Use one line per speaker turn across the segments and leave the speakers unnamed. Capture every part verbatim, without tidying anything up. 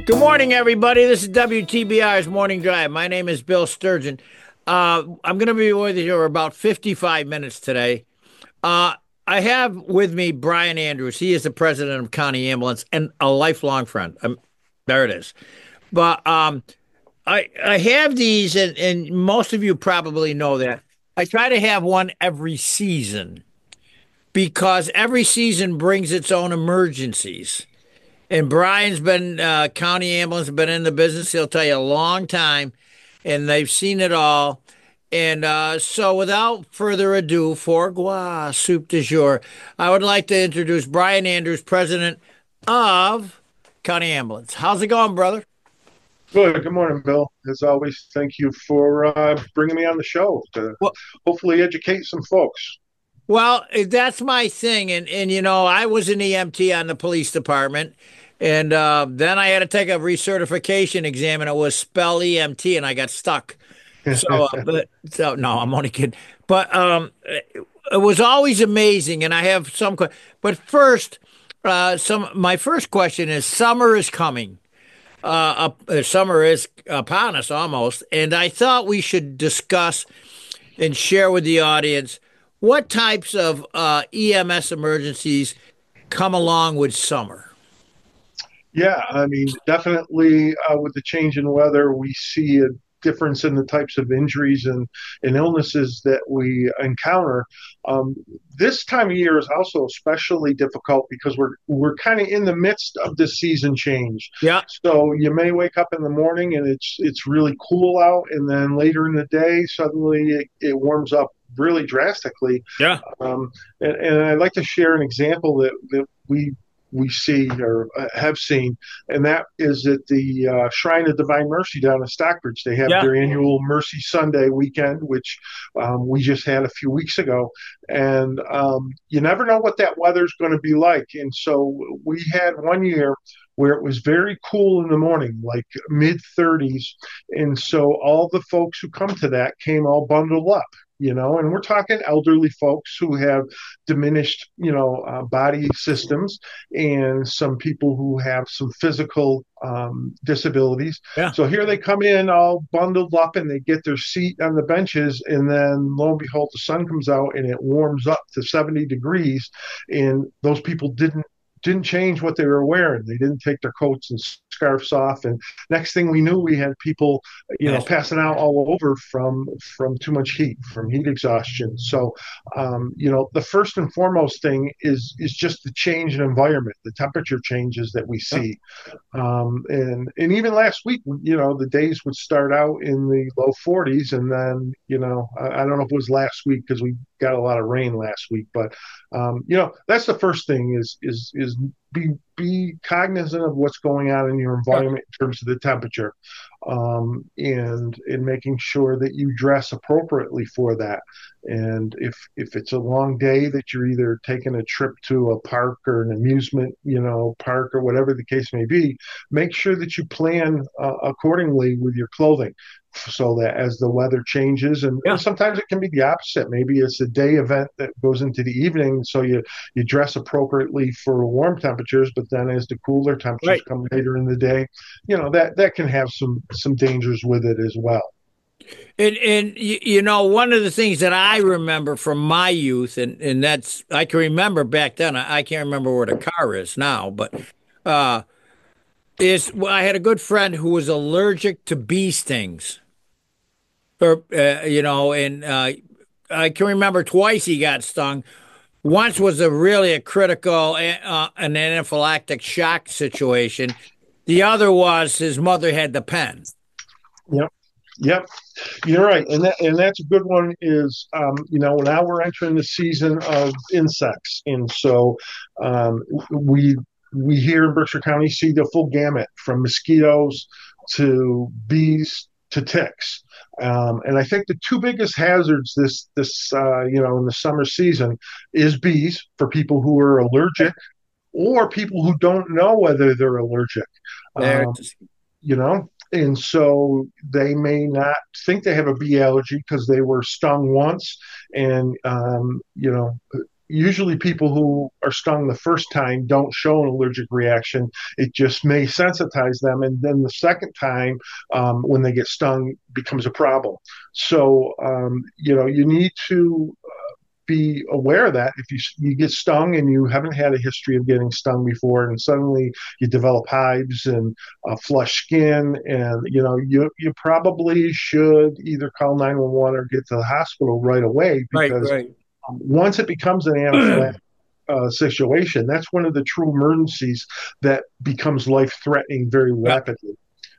Good morning, everybody. This is W T B R's Morning Drive. My name is Bill Sturgeon. Uh, I'm going to be with you for about fifty-five minutes today. Uh, I have with me Brian Andrews. He is the president of County Ambulance and a lifelong friend. Um, there it is. But um, I I have these, and, and most of you probably know that. I try to have one every season because every season brings its own emergencies. And Brian's been uh, county ambulance, been in the business. He'll tell you a long time, and they've seen it all. And uh, so, without further ado, foie gras soup du jour, I would like to introduce Brian Andrews, president of County Ambulance. How's it going, brother?
Good. Good morning, Bill. As always, thank you for uh, bringing me on the show to
Well,
hopefully educate some folks.
well, that's my thing, and and you know, I was an E M T on the police department, and uh, then I had to take a recertification exam, and it was spell E M T, and I got stuck. So, uh, but so no, I'm only kidding. But um, it, it was always amazing, and I have some. que- But first, uh, some my first question is: summer is coming. Uh, up, uh, summer is upon us almost, and I thought we should discuss and share with the audience what types of uh, E M S emergencies come along with summer.
Yeah, I mean, definitely uh, with the change in weather, we see a difference in the types of injuries and, and illnesses that we encounter. Um, this time of year is also especially difficult because we're we're kind of in the midst of the season change.
Yeah,
So you may wake up in the morning and it's it's really cool out, and then later in the day, suddenly it, it warms up really drastically.
yeah,
Um, and, and I'd like to share an example that, that we we see or uh, have seen, and that is at the uh, Shrine of Divine Mercy down in Stockbridge. They have
yeah.
their annual Mercy Sunday weekend, which um, we just had a few weeks ago. And um, you never know what that weather's going to be like. And so we had one year where it was very cool in the morning, like mid thirties. And so all the folks who come to that came all bundled up, you know, and we're talking elderly folks who have diminished, you know, uh, body systems, and some people who have some physical um, disabilities.
Yeah.
So here they come in all bundled up and they get their seat on the benches. And then lo and behold, the sun comes out and it warms up to seventy degrees. And those people didn't didn't change what they were wearing. They didn't take their coats and scarves off. And next thing we knew, we had people, you know,
Yes.
passing out all over from from too much heat, from heat exhaustion. So, um, you know, the first and foremost thing is is just the change in environment, the temperature changes that we
Yeah.
see. Um, and and even last week, you know, the days would start out in the low forties, and then you know, I, I don't know if it was last week because we got a lot of rain last week, but um, you know, that's the first thing is is is be be cognizant of what's going on in your
Yeah.
environment in terms of the temperature, um, and in making sure that you dress appropriately for that. And if if it's a long day that you're either taking a trip to a park or an amusement, you know, park or whatever the case may be, make sure that you plan uh, accordingly with your clothing so that as the weather changes, and, and
Yeah.
sometimes it can be the opposite. Maybe it's a day event that goes into the evening, so you you dress appropriately for warm temperatures, but then as the cooler temperatures
Right.
come later in the day, you know, that that can have some some dangers with it as well.
And and you, you know, one of the things that I remember from my youth, and and that's I can remember back then. I, I can't remember where the car is now, but uh, is well, I had a good friend who was allergic to bee stings, or uh, you know, and uh, I can remember twice he got stung. Once was a really a critical uh, an anaphylactic shock situation. The other was his mother had the pen.
Yep. Yep, you're right, and that and that's a good one. Is um, you know, now we're entering the season of insects, and so um, we we here in Berkshire County see the full gamut from mosquitoes to bees to ticks. Um, and I think the two biggest hazards this this uh, you know in the summer season is bees for people who are allergic or people who don't know whether they're allergic.
There,
Um, you know, and so they may not think they have a bee allergy because they were stung once, and um, you know, usually people who are stung the first time don't show an allergic reaction. It just may sensitize them, and then the second time, um, when they get stung, becomes a problem. So um, you know, you need to be aware of that. If you you get stung and you haven't had a history of getting stung before, and suddenly you develop hives and uh, flush skin, and you know, you you probably should either call nine one one or get to the hospital right away,
Right,
because
right.
um, once it becomes an anaphylactic uh, situation, that's one of the true emergencies that becomes life threatening very
Yeah,
rapidly.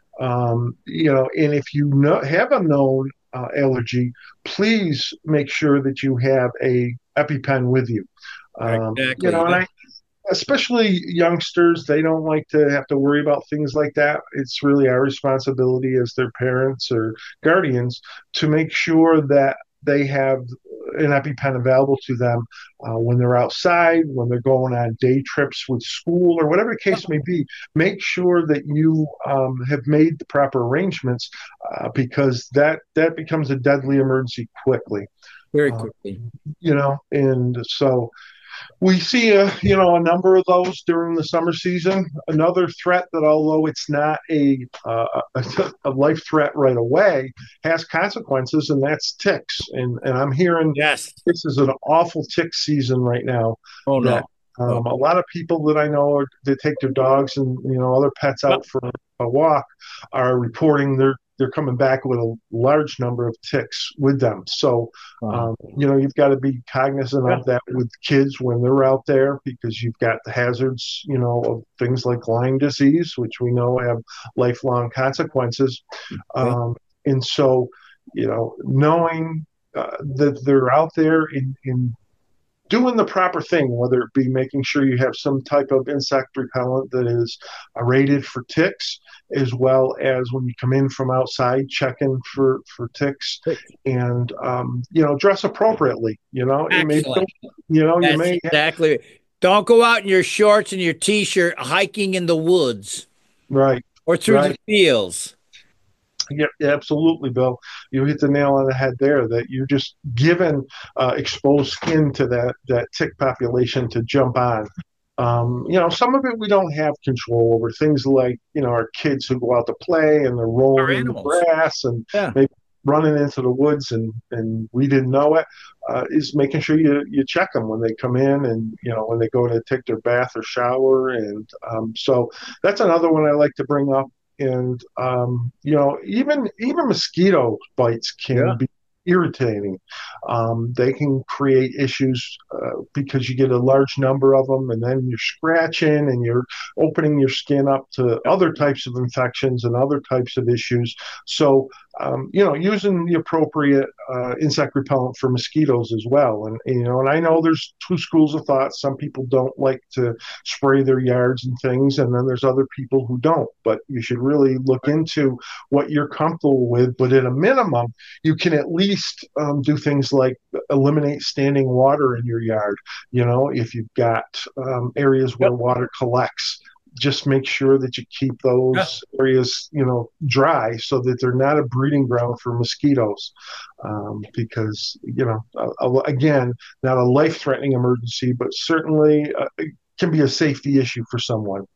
Um, you know, and if you know, have a known uh, allergy, please make sure that you have a EpiPen with you. Um, you
exactly.
know, and
Yeah.
I, especially youngsters, they don't like to have to worry about things like that. It's really our responsibility as their parents or guardians to make sure that they have an EpiPen available to them uh, when they're outside, when they're going on day trips with school, or whatever the case may be. Make sure that you um, have made the proper arrangements, uh, because that that becomes a deadly emergency quickly.
Very
Uh,
quickly.
you know, and so we see a you know a number of those during the summer season. Another threat that, although it's not a uh, a, a life threat right away, has consequences, and that's ticks. And and I'm hearing
Yes.
this is an awful tick season right now.
Oh
That
no. Oh.
um, a lot of people that I know are, that take their dogs and you know other pets
Well,
out for a walk are reporting they're they're coming back with a large number of ticks with them. So,
wow.
um, you know, you've got to be cognizant
Yeah.
of that with kids when they're out there, because you've got the hazards, you know, of things like Lyme disease, which we know have lifelong consequences.
Okay.
Um, and so, you know, knowing uh, that they're out there in, in doing the proper thing, whether it be making sure you have some type of insect repellent that is uh, rated for ticks, as well as when you come in from outside, checking for for ticks, and um, you know, dress appropriately. You know, it may,
Excellent.
you know, you
That's
may,
exactly. Don't go out in your shorts and your t-shirt hiking in the woods
right,
or through the
right.
fields.
Yeah, absolutely, Bill. You hit the nail on the head there. That you're just given uh, exposed skin to that that tick population to jump on. Um, you know, some of it we don't have control over. Things like you know our kids who go out to play and they're
Our
rolling in the
animals.
grass and
Yeah.
maybe running into the woods and and we didn't know it. Uh, is making sure you you check them when they come in and you know when they go to take their bath or shower. And um, so that's another one I like to bring up. And um, you know, even even mosquito bites
Yeah.
can be irritating. Um, they can create issues uh, because you get a large number of them, and then you're scratching and you're opening your skin up to other types of infections and other types of issues. So, um, you know, using the appropriate uh, insect repellent for mosquitoes as well. And, you know, and I know there's two schools of thought. Some people don't like to spray their yards and things, and then there's other people who don't. But you should really look into what you're comfortable with. But at a minimum, you can at least um, do things like eliminate standing water in your yard. You know, if you've got um, areas where
Yep.
water collects, just make sure that you keep
Yeah.
those areas, you know, dry so that they're not a breeding ground for mosquitoes. Um, because, you know, uh, again, not a life threatening emergency, but certainly uh, it can be a safety issue for someone.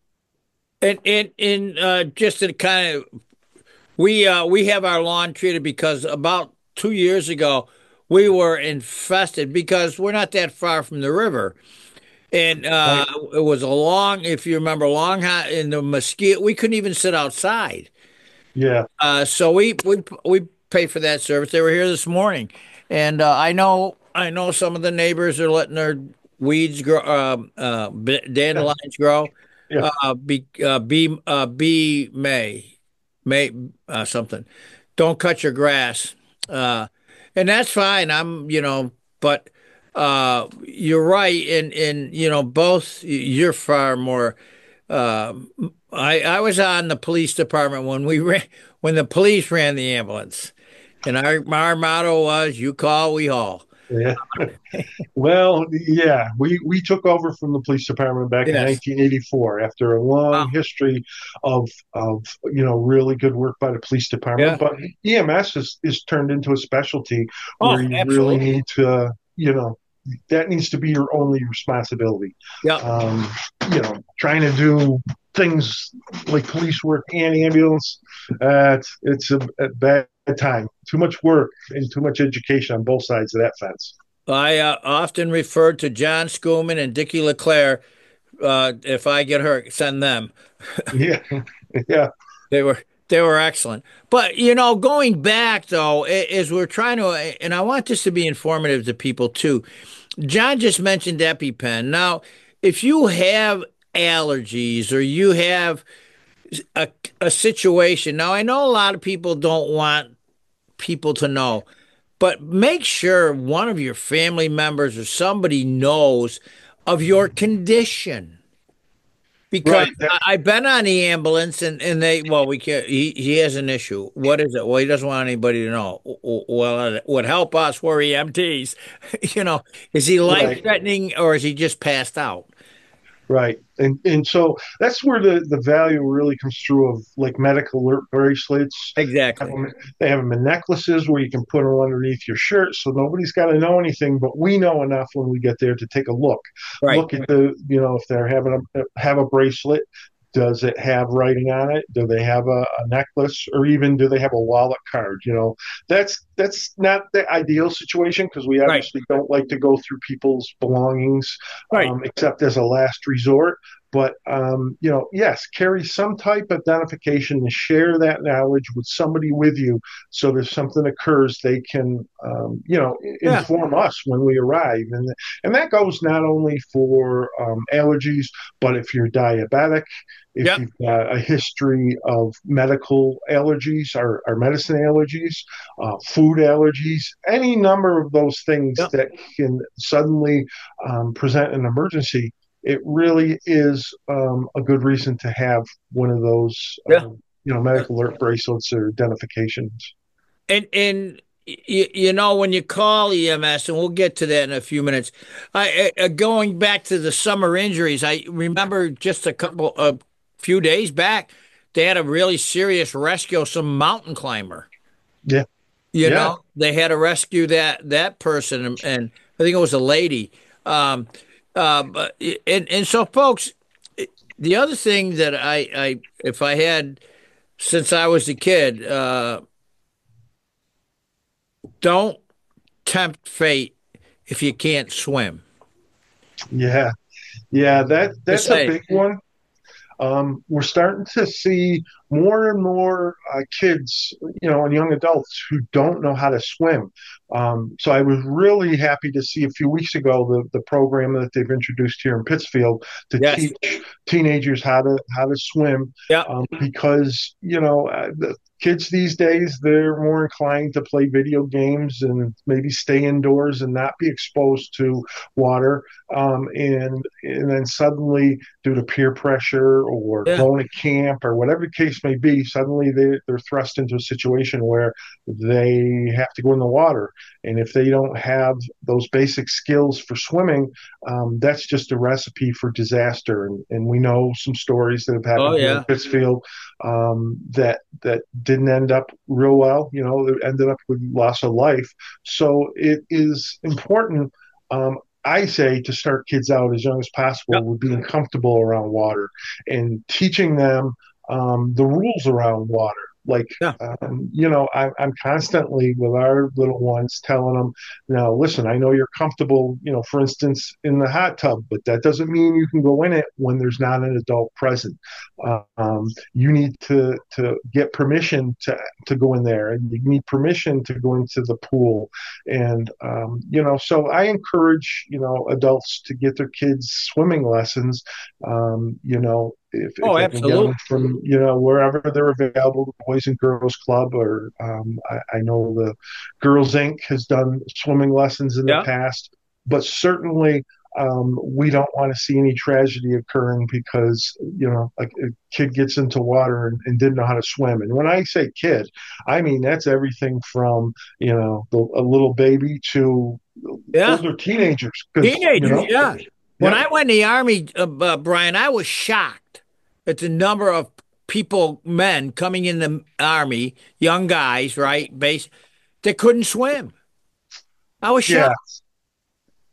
And and and uh, just to kind of we uh we have our lawn treated because about two years ago we were infested because we're not that far from the river. And uh,
Right?
it was a long, if you remember, long hot in the mosquito. We couldn't even sit outside.
Yeah.
Uh, so we we we pay for that service. They were here this morning, and uh, I know I know some of the neighbors are letting their weeds grow, um, uh, b-
Yeah.
dandelions grow.
Yeah.
Uh, be uh, be uh, be May May uh, something. Don't cut your grass, uh, and that's fine. I'm you know, but uh, you're right. In in you know both you're far more. Um, I I was on the police department when we ran when the police ran the ambulance, and our our motto was "You call, we haul."
Yeah. Well, yeah, we we took over from the police department back in
Yes.
nineteen eighty-four after a
Wow.
long history of of you know really good work by the police department.
Yeah.
But E M S is is turned into a specialty
Oh,
where you really
absolutely.
need to you know that needs to be your only responsibility.
Yeah.
Um, you know, trying to do things like police work and ambulance, uh, it's, it's a, a bad time. Too much work and too much education on both sides of that fence.
I uh, often refer to John Schoolman and Dickie LeClaire. Uh, if I get hurt, send them.
Yeah, yeah,
They were they were excellent. But you know, going back though, as we're trying to, and I want this to be informative to people too. John just mentioned EpiPen. Now, if you have allergies or you have a, a situation, now I know a lot of people don't want people to know, but make sure one of your family members or somebody knows of your condition. Because
right. That,
I, I've been on the ambulance and, and they, well, we can't, he, he has an issue. What is it? Well, he doesn't want anybody to know. Well, it would help us. We're E M Ts. You know, is he life
right.
threatening or is he just passed out?
Right. And and so that's where the, the value really comes through of like medical alert bracelets. Have
Exactly.
them, they have them in necklaces where you can put them underneath your shirt so nobody's got to know anything, but we know enough when we get there to take a look.
Right.
Look at the, you know, if they're having a have a bracelet, does it have writing on it? Do they have a, a necklace or even do they have a wallet card? You know, that's that's not the ideal situation because we
Right.
obviously don't like to go through people's belongings
Right.
um, except as a last resort. But um, you know, yes, carry some type of identification and share that knowledge with somebody with you, so if something occurs, they can, um, you know,
Yeah.
inform us when we arrive, and and that goes not only for um, allergies, but if you're diabetic, if
Yeah.
you've got a history of medical allergies or, or medicine allergies, uh, food allergies, any number of those things
Yeah.
that can suddenly um, present an emergency, it really is um, a good reason to have one of those,
Yeah.
um, you know, medical alert bracelets or identifications.
And and you, you know when you call E M S, and we'll get to that in a few minutes. I uh, going back to the summer injuries. I remember just a couple a few days back, they had a really serious rescue of some mountain climber.
Yeah,
You
yeah,
know, they had to rescue that that person, and, and I think it was a lady. Um, uh, but and and so, folks, the other thing that I I if I had since I was a kid, uh, don't tempt fate if you can't swim.
yeah, yeah. That
Just
that's a
say,
big one. Um, we're starting to see more and more uh, kids, you know, and young adults who don't know how to swim. Um, so I was really happy to see a few weeks ago the the program that they've introduced here in Pittsfield to
yes,
teach teenagers how to how to swim,
yeah,
um, because you know uh, the kids these days they're more inclined to play video games and maybe stay indoors and not be exposed to water, um, and and then suddenly due to peer pressure or
yeah.
going to camp or whatever the case may be, suddenly they, they're thrust into a situation where they have to go in the water. And if they don't have those basic skills for swimming, um, that's just a recipe for disaster. And, and we know some stories that have
Oh
happened here in
yeah.
Pittsfield um, that that didn't end up real well. You know, it ended up with loss of life. So it is important. Um, I say to start kids out as young as
Yeah.
possible with being comfortable around water and teaching them um, the rules around water. Like,
Yeah.
um, you know, I, I'm constantly with our little ones telling them, now, listen, I know you're comfortable, you know, for instance, in the hot tub, but that doesn't mean you can go in it when there's not an adult present. Um, you need to to get permission to to go in there, and you need permission to go into the pool, and um, you know, so I encourage you know adults to get their kids swimming lessons. Um, you know, if if
Oh,
they can get them
absolutely.
from you know wherever they're available, the Boys and Girls Club, or um, I, I know the Girls Inc has done swimming lessons in the
Yeah.
past, but certainly um, we don't want to see any tragedy occurring because you know a, a kid gets into water and, and didn't know how to swim. And when I say kid, I mean that's everything from you know the, a little baby to
Yeah.
older teenagers. Because you
Teenagers.
know,
Yeah. When
yeah,
I went in the army, uh, uh, Brian, I was shocked at the number of people, men coming in the army, young guys, right, base, that couldn't swim. I was
yeah,
shocked.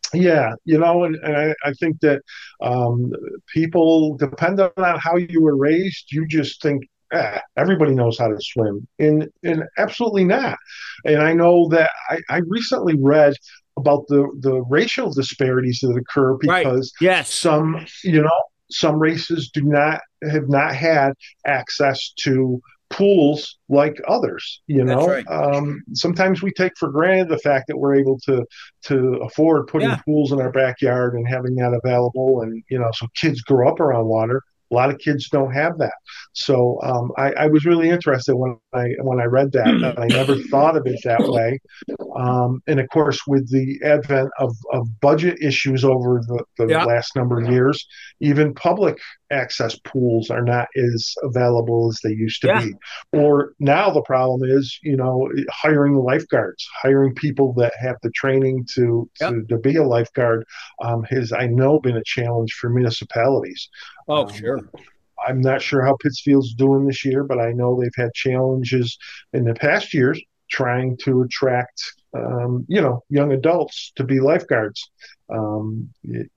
Yeah, you know, and, and I, I think that um, people, depending on how you were raised, you just think, ah, everybody knows how to swim. And, and absolutely not. And I know that I, I recently read about the, the racial disparities that occur
Right.
because
Yes,
some, you know, some races do not have not had access to pools like others. You
that's
know,
right.
um, sometimes we take for granted the fact that we're able to to afford putting
Yeah.
pools in our backyard and having that available. And, you know, so kids grow up around water. A lot of kids don't have that. So um, I, I was really interested when I when I read that, that I never thought of it that way. Um, and of course, with the advent of, of budget issues over the, the
Yeah.
last number of years, even public access pools are not as available as they used to
Yeah.
be. Or now the problem is, you know, hiring lifeguards, hiring people that have the training to
Yep.
to, to be a lifeguard um, has, I know, been a challenge for municipalities.
Oh,
Um,
sure.
I'm not sure how Pittsfield's doing this year, but I know they've had challenges in the past years trying to attract, um, you know, young adults to be lifeguards. Um,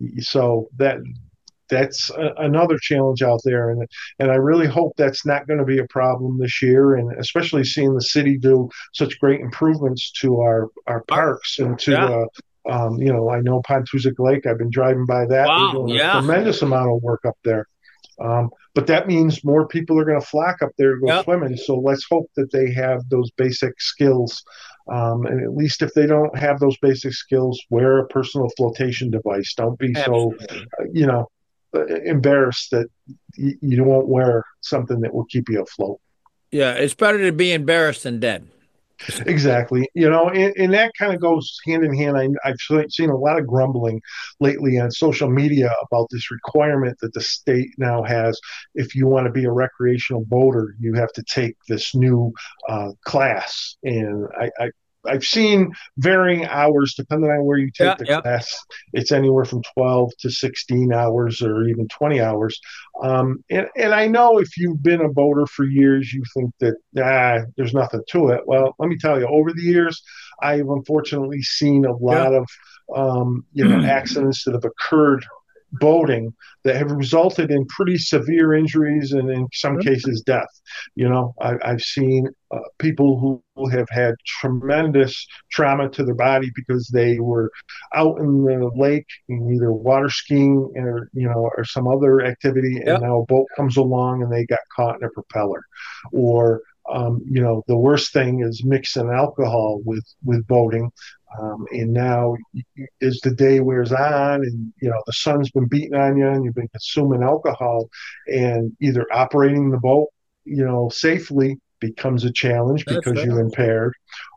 so that that's a, another challenge out there, and and I really hope that's not going to be a problem this year, and especially seeing the city do such great improvements to our our
Art.
parks and to.
Yeah.
Uh, um, you know, I know Pontuzic Lake. I've been driving by that. They're
Wow.
doing a
Yeah.
tremendous amount of work up there. Um, but that means more people are going to flock up there to go
Yep.
swimming. So let's hope that they have those basic skills. Um, and at least if they don't have those basic skills, wear a personal flotation device. Don't be so,
Absolutely.
uh, you know, uh, embarrassed that y- you won't wear something that will keep you afloat.
Yeah. It's better to be embarrassed than dead.
Exactly. You know, and, and that kind of goes hand in hand. I, I've seen a lot of grumbling lately on social media about this requirement that the state now has. If you want to be a recreational boater, you have to take this new uh, class. And I, I, I've seen varying hours depending on where you take
Yeah.
the
Yeah.
class. It's anywhere from twelve to sixteen hours or even twenty hours. Um, and, and I know if you've been a boater for years, you think that, ah, there's nothing to it. Well, let me tell you, over the years, I've unfortunately seen a
Yeah.
lot of, um, you know, accidents that have occurred boating that have resulted in pretty severe injuries and in some cases death. You know, I, I've seen uh, people who, who have had tremendous trauma to their body because they were out in the lake, either water skiing or, you know, or some other activity, and
Yep.
now a boat comes along and they got caught in a propeller. Or um, you know, the worst thing is mixing alcohol with with boating. Um, and now, as the day wears on, and you know the sun's been beating on you, and you've been consuming alcohol, and either operating the boat, you know, safely becomes a challenge
That's
because
right.
you're impaired,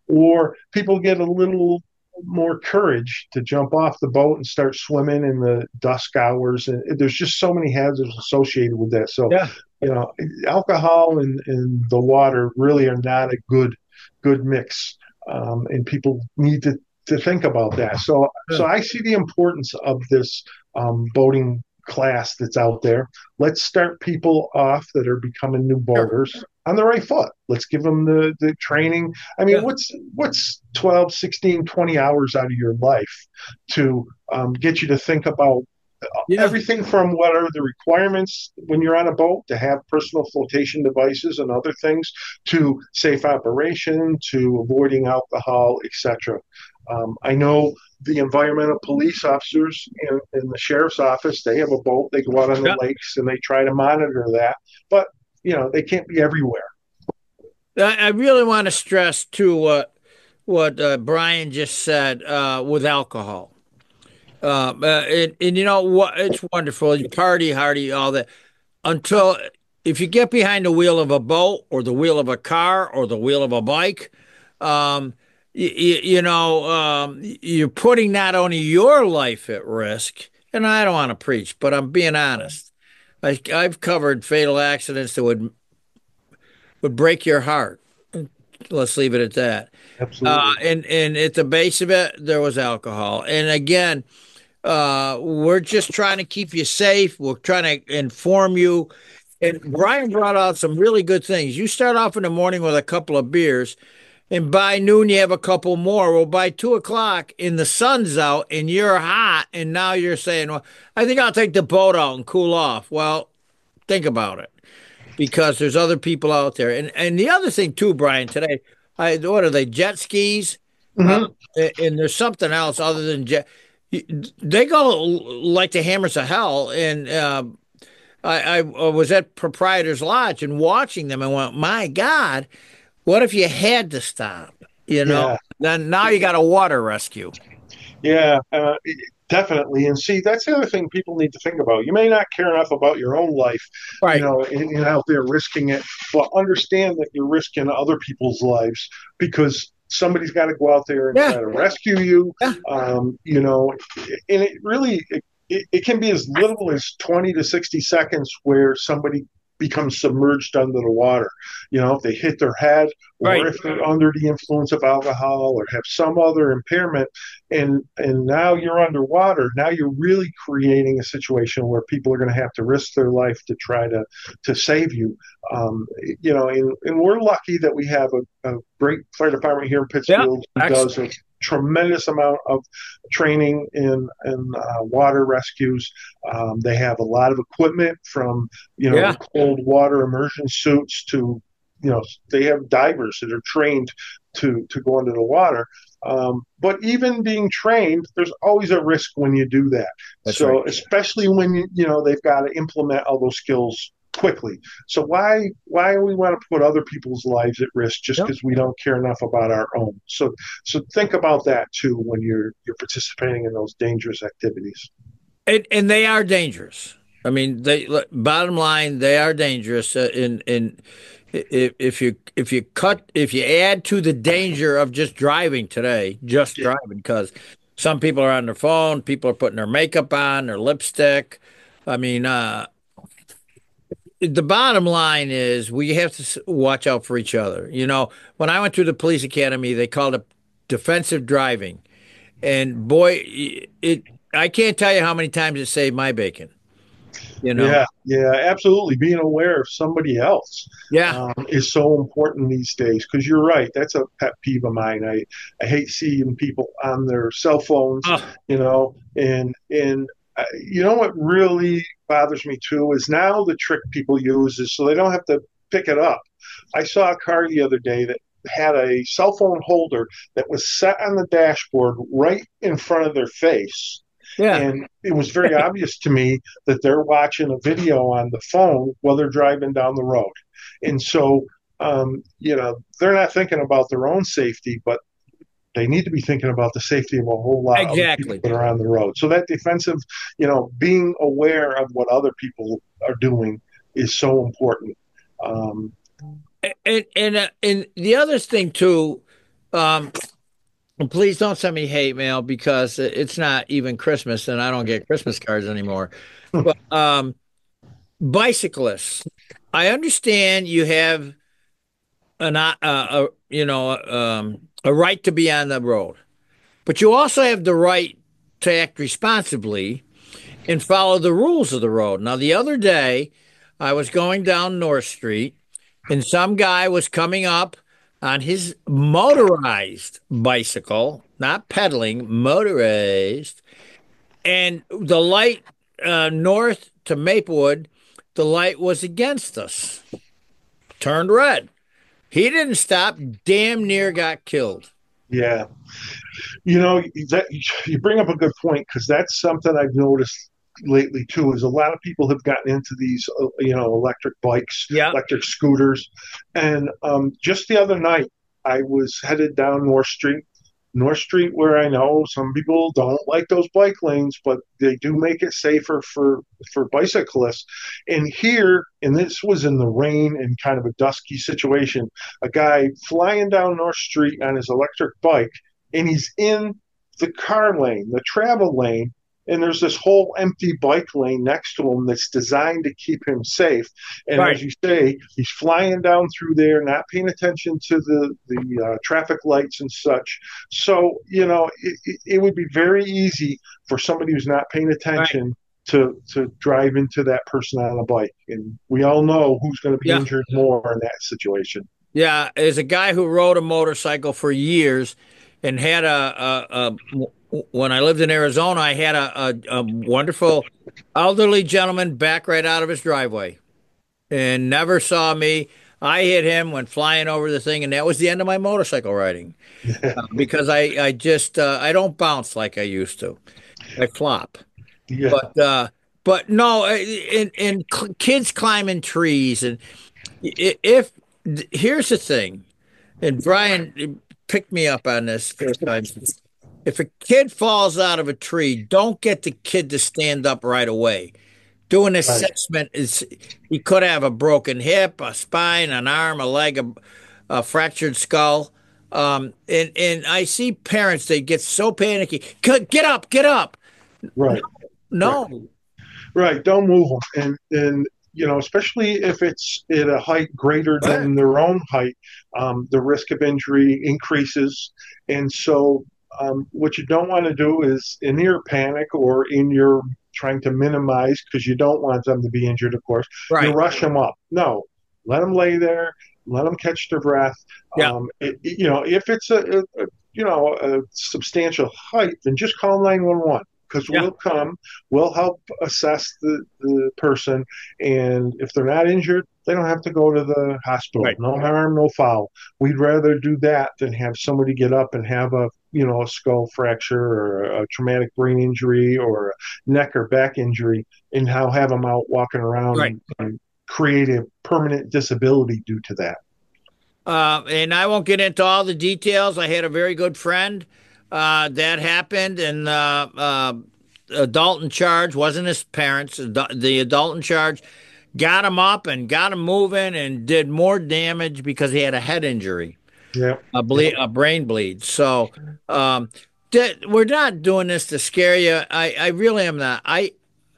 or people get a little more courage to jump off the boat and start swimming in the dusk hours. And there's just so many hazards associated with that. So,
Yeah.
you know, alcohol and, and the water really are not a good good mix. Um, and people need to to think about that. So,
Yeah.
so I see the importance of this um, boating class that's out there. Let's start people off that are becoming new
Sure.
boaters on the right foot. Let's give them the the training. I mean,
Yeah.
what's what's twelve, sixteen, twenty hours out of your life to um, get you to think about
Yeah.
everything from what are the requirements when you're on a boat to have personal flotation devices and other things, to safe operation, to avoiding alcohol, et cetera. Um, I know the environmental police officers in, in the sheriff's office, they have a boat, they go out on the
Yeah.
lakes and they try to monitor that, but you know, they can't be everywhere.
I, I really want to stress too what what uh, Brian just said uh, with alcohol. Um, uh, and, and you know what? It's wonderful. You party hardy, all that. Until if you get behind the wheel of a boat or the wheel of a car or the wheel of a bike, um, you, you know, um, you're putting not only your life at risk, and I don't want to preach, but I'm being honest. I, I've covered fatal accidents that would would break your heart. Let's leave it at that. Uh,
Absolutely.
and and at the base of it, there was alcohol. And again, uh, we're just trying to keep you safe. We're trying to inform you. And Brian brought out some really good things. You start off in the morning with a couple of beers, and by noon you have a couple more. Well, by two o'clock and the sun's out and you're hot, and now you're saying, "Well, I think I'll take the boat out and cool off." Well, think about it, because there's other people out there, and and the other thing too, Brian. Today, I what are they? Jet skis, uh,
Hmm.
and, and there's something else other than jet. They go like the hammers of hell, and uh, I, I was at Proprietor's Lodge and watching them and went, my God, what if you had to stop? You know,
Yeah.
then now you got a water rescue.
Yeah, uh, definitely. And see, that's the other thing people need to think about. You may not care enough about your own life, you
Right.
know, and, and out there risking it, but understand that you're risking other people's lives because somebody's got to go out there and
Yeah.
try to rescue you.
Yeah.
Um, you know, and it really it, it can be as little as twenty to sixty seconds where somebody becomes submerged under the water. You know, if they hit their head or
Right.
if they're under the influence of alcohol or have some other impairment, and and now you're underwater. Now you're really creating a situation where people are going to have to risk their life to try to to save you. Um, you know, and, and we're lucky that we have a, a great fire department here in
Yeah.
Pittsfield who does
Excellent.
a tremendous amount of training in in uh, water rescues. Um, they have a lot of equipment from you know the
Yeah.
cold water immersion suits to you know they have divers that are trained to to go under the water. Um, but even being trained, there's always a risk when you do that.
That's right.
So especially when you you know they've got to implement all those skills quickly. So why why do we want to put other people's lives at risk just
Yep.
because we don't care enough about our own? So so think about that too when you're you're participating in those dangerous activities.
And and they are dangerous. I mean, they bottom line, they are dangerous. Uh, in in if, if you if you cut if you add to the danger of just driving today, just
Yeah,
driving, because some people are on their phone, people are putting their makeup on, their lipstick. I mean, uh, the bottom line is we have to s- watch out for each other. You know, when I went through the police academy, they called it defensive driving, and boy, it I can't tell you how many times it saved my bacon. You know,
yeah, yeah, absolutely. Being aware of somebody else
yeah.
um, is so important these days because you're right. That's a pet peeve of mine. I, I hate seeing people on their cell phones,
Oh,
you know, and and uh, you know what really bothers me too is now the trick people use is so they don't have to pick it up. I saw a car the other day that had a cell phone holder that was set on the dashboard right in front of their face,
yeah,
and it was very obvious to me that they're watching a video on the phone while they're driving down the road. And so, um, you know, they're not thinking about their own safety, but they need to be thinking about the safety of a whole lot of other people
exactly.
that are on the road. So that defensive, you know, being aware of what other people are doing is so important. Um,
And and uh, and the other thing too, um, and please don't send me hate mail because it's not even Christmas and I don't get Christmas cards anymore. But um, bicyclists, I understand you have an uh, a you know um, a right to be on the road, but you also have the right to act responsibly and follow the rules of the road. Now, the other day, I was going down North Street, and some guy was coming up on his motorized bicycle, not pedaling, motorized, and the light uh, north to Maplewood, the light was against us, turned red. He didn't stop, damn near got killed.
yeah, you know that you bring up a good point because that's something I've noticed lately too. Is a lot of people have gotten into these, uh, you know, electric bikes,
Yeah.
electric scooters, and um, just the other night I was headed down North Street. North Street, where I know some people don't like those bike lanes, but they do make it safer for for bicyclists. And here, and this was in the rain and kind of a dusky situation, a guy flying down North Street on his electric bike, and he's in the car lane, the travel lane, and there's this whole empty bike lane next to him that's designed to keep him safe. And as
Right.
you say, he's flying down through there, not paying attention to the the uh, traffic lights and such. So you know, it, it would be very easy for somebody who's not paying
Right.
attention to to drive into that person on a bike, and we all know who's going to be
Yeah.
injured more in that situation.
Yeah, there's a guy who rode a motorcycle for years and had a, a, a when I lived in Arizona, I had a, a, a wonderful elderly gentleman back right out of his driveway and never saw me. I hit him, went flying over the thing, and that was the end of my motorcycle riding uh, because I, I just uh, I don't bounce like I used to. I flop.
Yeah,
But uh, but no, uh, and and cl- kids climbing trees and i- if here's the thing. And Brian picked me up on this first time. If a kid falls out of a tree, don't get the kid to stand up right away. Do an
right.
assessment. Is he could have a broken hip, a spine, an arm, a leg, a, a fractured skull. Um, and and I see parents they get so panicky. "Get get up, get up!"
Right. Right.
No,
Right. Don't move them. And and you know, especially if it's at a height greater
right,
than their own height, um, the risk of injury increases. And so, um, what you don't want to do is in your panic or in your trying to minimize because you don't want them to be injured, of course, you
right,
rush them up. No, let them lay there, let them catch their breath.
yeah,
Um, it, you know, if it's a, a, a you know a substantial height, then just call nine one one because
yeah,
we'll come, we'll help assess the, the person. And if they're not injured, they don't have to go to the hospital.
right,
No harm, no foul. We'd rather do that than have somebody get up and have a, you know, a skull fracture or a traumatic brain injury or a neck or back injury and how have them out walking around
right.
and, and create a permanent disability due to that.
Uh, and I won't get into all the details. I had a very good friend uh, that happened, and uh, uh, adult in charge wasn't his parents. The adult in charge got him up and got him moving, and did more damage because he had a head injury,
Yeah.
a
Yep.
bleed, a brain bleed. So um, that we're not doing this to scare you. I, I really am not. I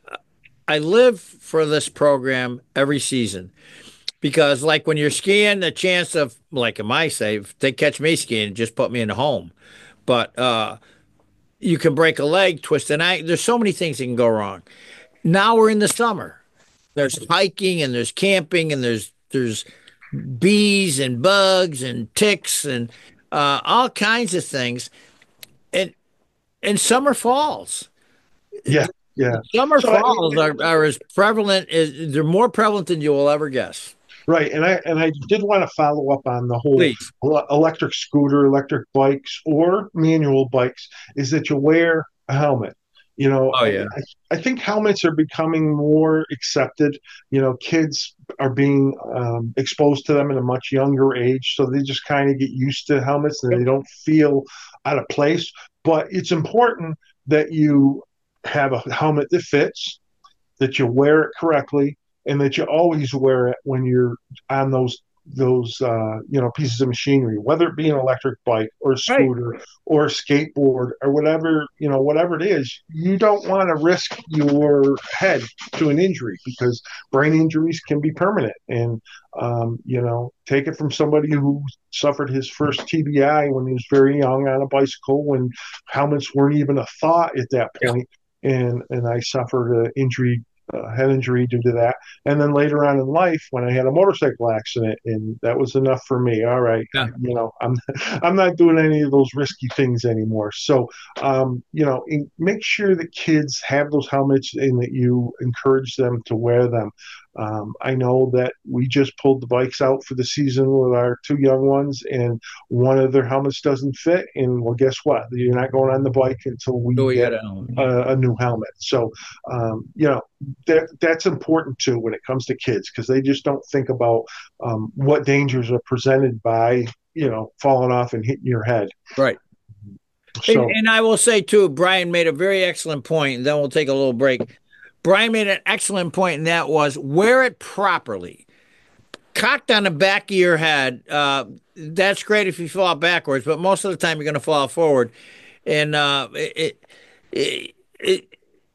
I live for this program every season. Because like when you're skiing, the chance of like in my say, if they catch me skiing, just put me in the home. But uh, you can break a leg, twist an ankle. There's so many things that can go wrong. Now we're in the summer. There's hiking and there's camping and there's there's bees and bugs and ticks and uh, all kinds of things. And and summer falls.
Yeah. Yeah.
Summer
So I,
falls are, are as prevalent as they're more prevalent than you will ever guess.
right, and I and I did want to follow up on the whole
Please.
ele- electric scooter, electric bikes, or manual bikes. Is that you wear a helmet? You know,
Oh
I,
yeah.
I I think helmets are becoming more accepted. You know, kids are being um, exposed to them at a much younger age, so they just kind of get used to helmets and they don't feel out of place. But it's important that you have a helmet that fits, that you wear it correctly, and that you always wear it when you're on those those uh, you know pieces of machinery, whether it be an electric bike or a
Right.
scooter or a skateboard or whatever you know whatever it is. You don't want to risk your head to an injury because brain injuries can be permanent. And um, you know, take it from somebody who suffered his first T B I when he was very young on a bicycle when helmets weren't even a thought at that
Yeah.
point, and and I suffered an injury, uh, head injury due to that. And then later on in life, when I had a motorcycle accident, and that was enough for me. All right,
Yeah.
you know, I'm I'm not doing any of those risky things anymore. So, um, you know, in, make sure that kids have those helmets and that you encourage them to wear them. Um, I know that we just pulled the bikes out for the season with our two young ones, and one of their helmets doesn't fit. And well, guess what? You're not going on the bike until we
So we got
get
to.
a, a new helmet. So, um, you know, that that's important too when it comes to kids because they just don't think about um, what dangers are presented by you know falling off and hitting your head.
Right. And,
So
and I will say too, Brian made a very excellent point, and then we'll take a little break. Brian made an excellent point, and that was wear it properly. Cocked on the back of your head, uh, that's great if you fall backwards, but most of the time you're going to fall forward. And uh, it, it, it,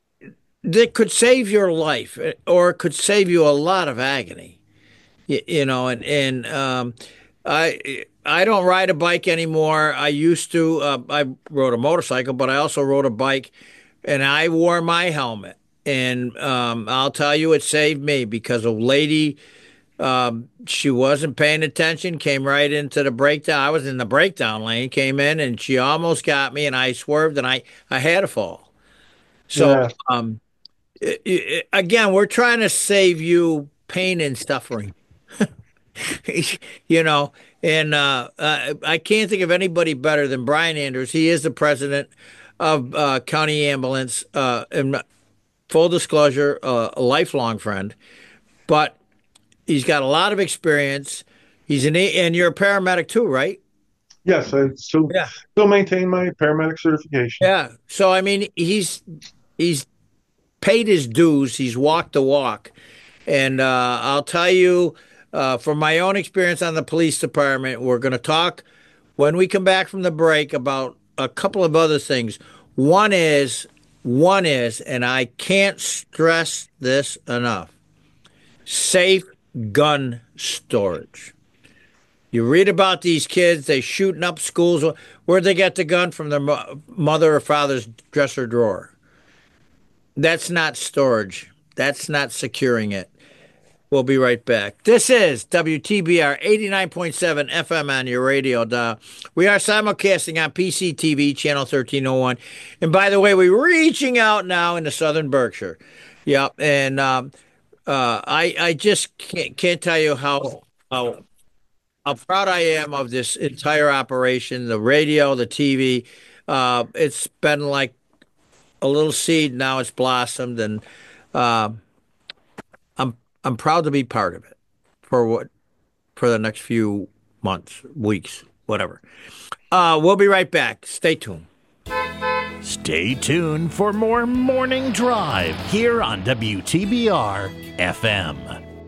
that could save your life, or it could save you a lot of agony. You, you know, and and um, I I don't ride a bike anymore. I used to. Uh, I rode a motorcycle, but I also rode a bike, and I wore my helmet. And um, I'll tell you, it saved me because a lady Um, she wasn't paying attention, came right into the breakdown. I was in the breakdown lane, came in and she almost got me and I swerved and I, I had to fall. So,
Yeah.
um, i- i- again, we're trying to save you pain and suffering, you know, and uh, uh, I can't think of anybody better than Brian Andrews. He is the president of uh, County Ambulance, uh, and full disclosure, uh, a lifelong friend, but he's got a lot of experience. He's an, and you're a paramedic too, right?
Yes, I still
Yeah.
still maintain my paramedic certification.
Yeah. So, I mean, he's, he's paid his dues. He's walked the walk. And uh, I'll tell you, uh, from my own experience on the police department, we're going to talk when we come back from the break about a couple of other things. One is, one is, and I can't stress this enough, safe gun storage. You read about these kids, they shooting up schools. Where'd they get the gun from? Their mo- mother or father's dresser drawer. That's not storage. That's not securing it. We'll be right back. This is W T B R eighty-nine point seven F M on your radio dial. We are simulcasting on P C T V, channel thirteen oh one. And by the way, we're reaching out now into southern Berkshire. Yep. And um, uh, I, I just can't, can't tell you how, how, how proud I am of this entire operation, the radio, the T V. Uh, it's been like a little seed. Now it's blossomed. And uh, I'm, I'm proud to be part of it for what for the next few months, weeks, whatever. Uh, we'll be right back. Stay tuned.
Stay tuned for more Morning Drive here on W T B R F M.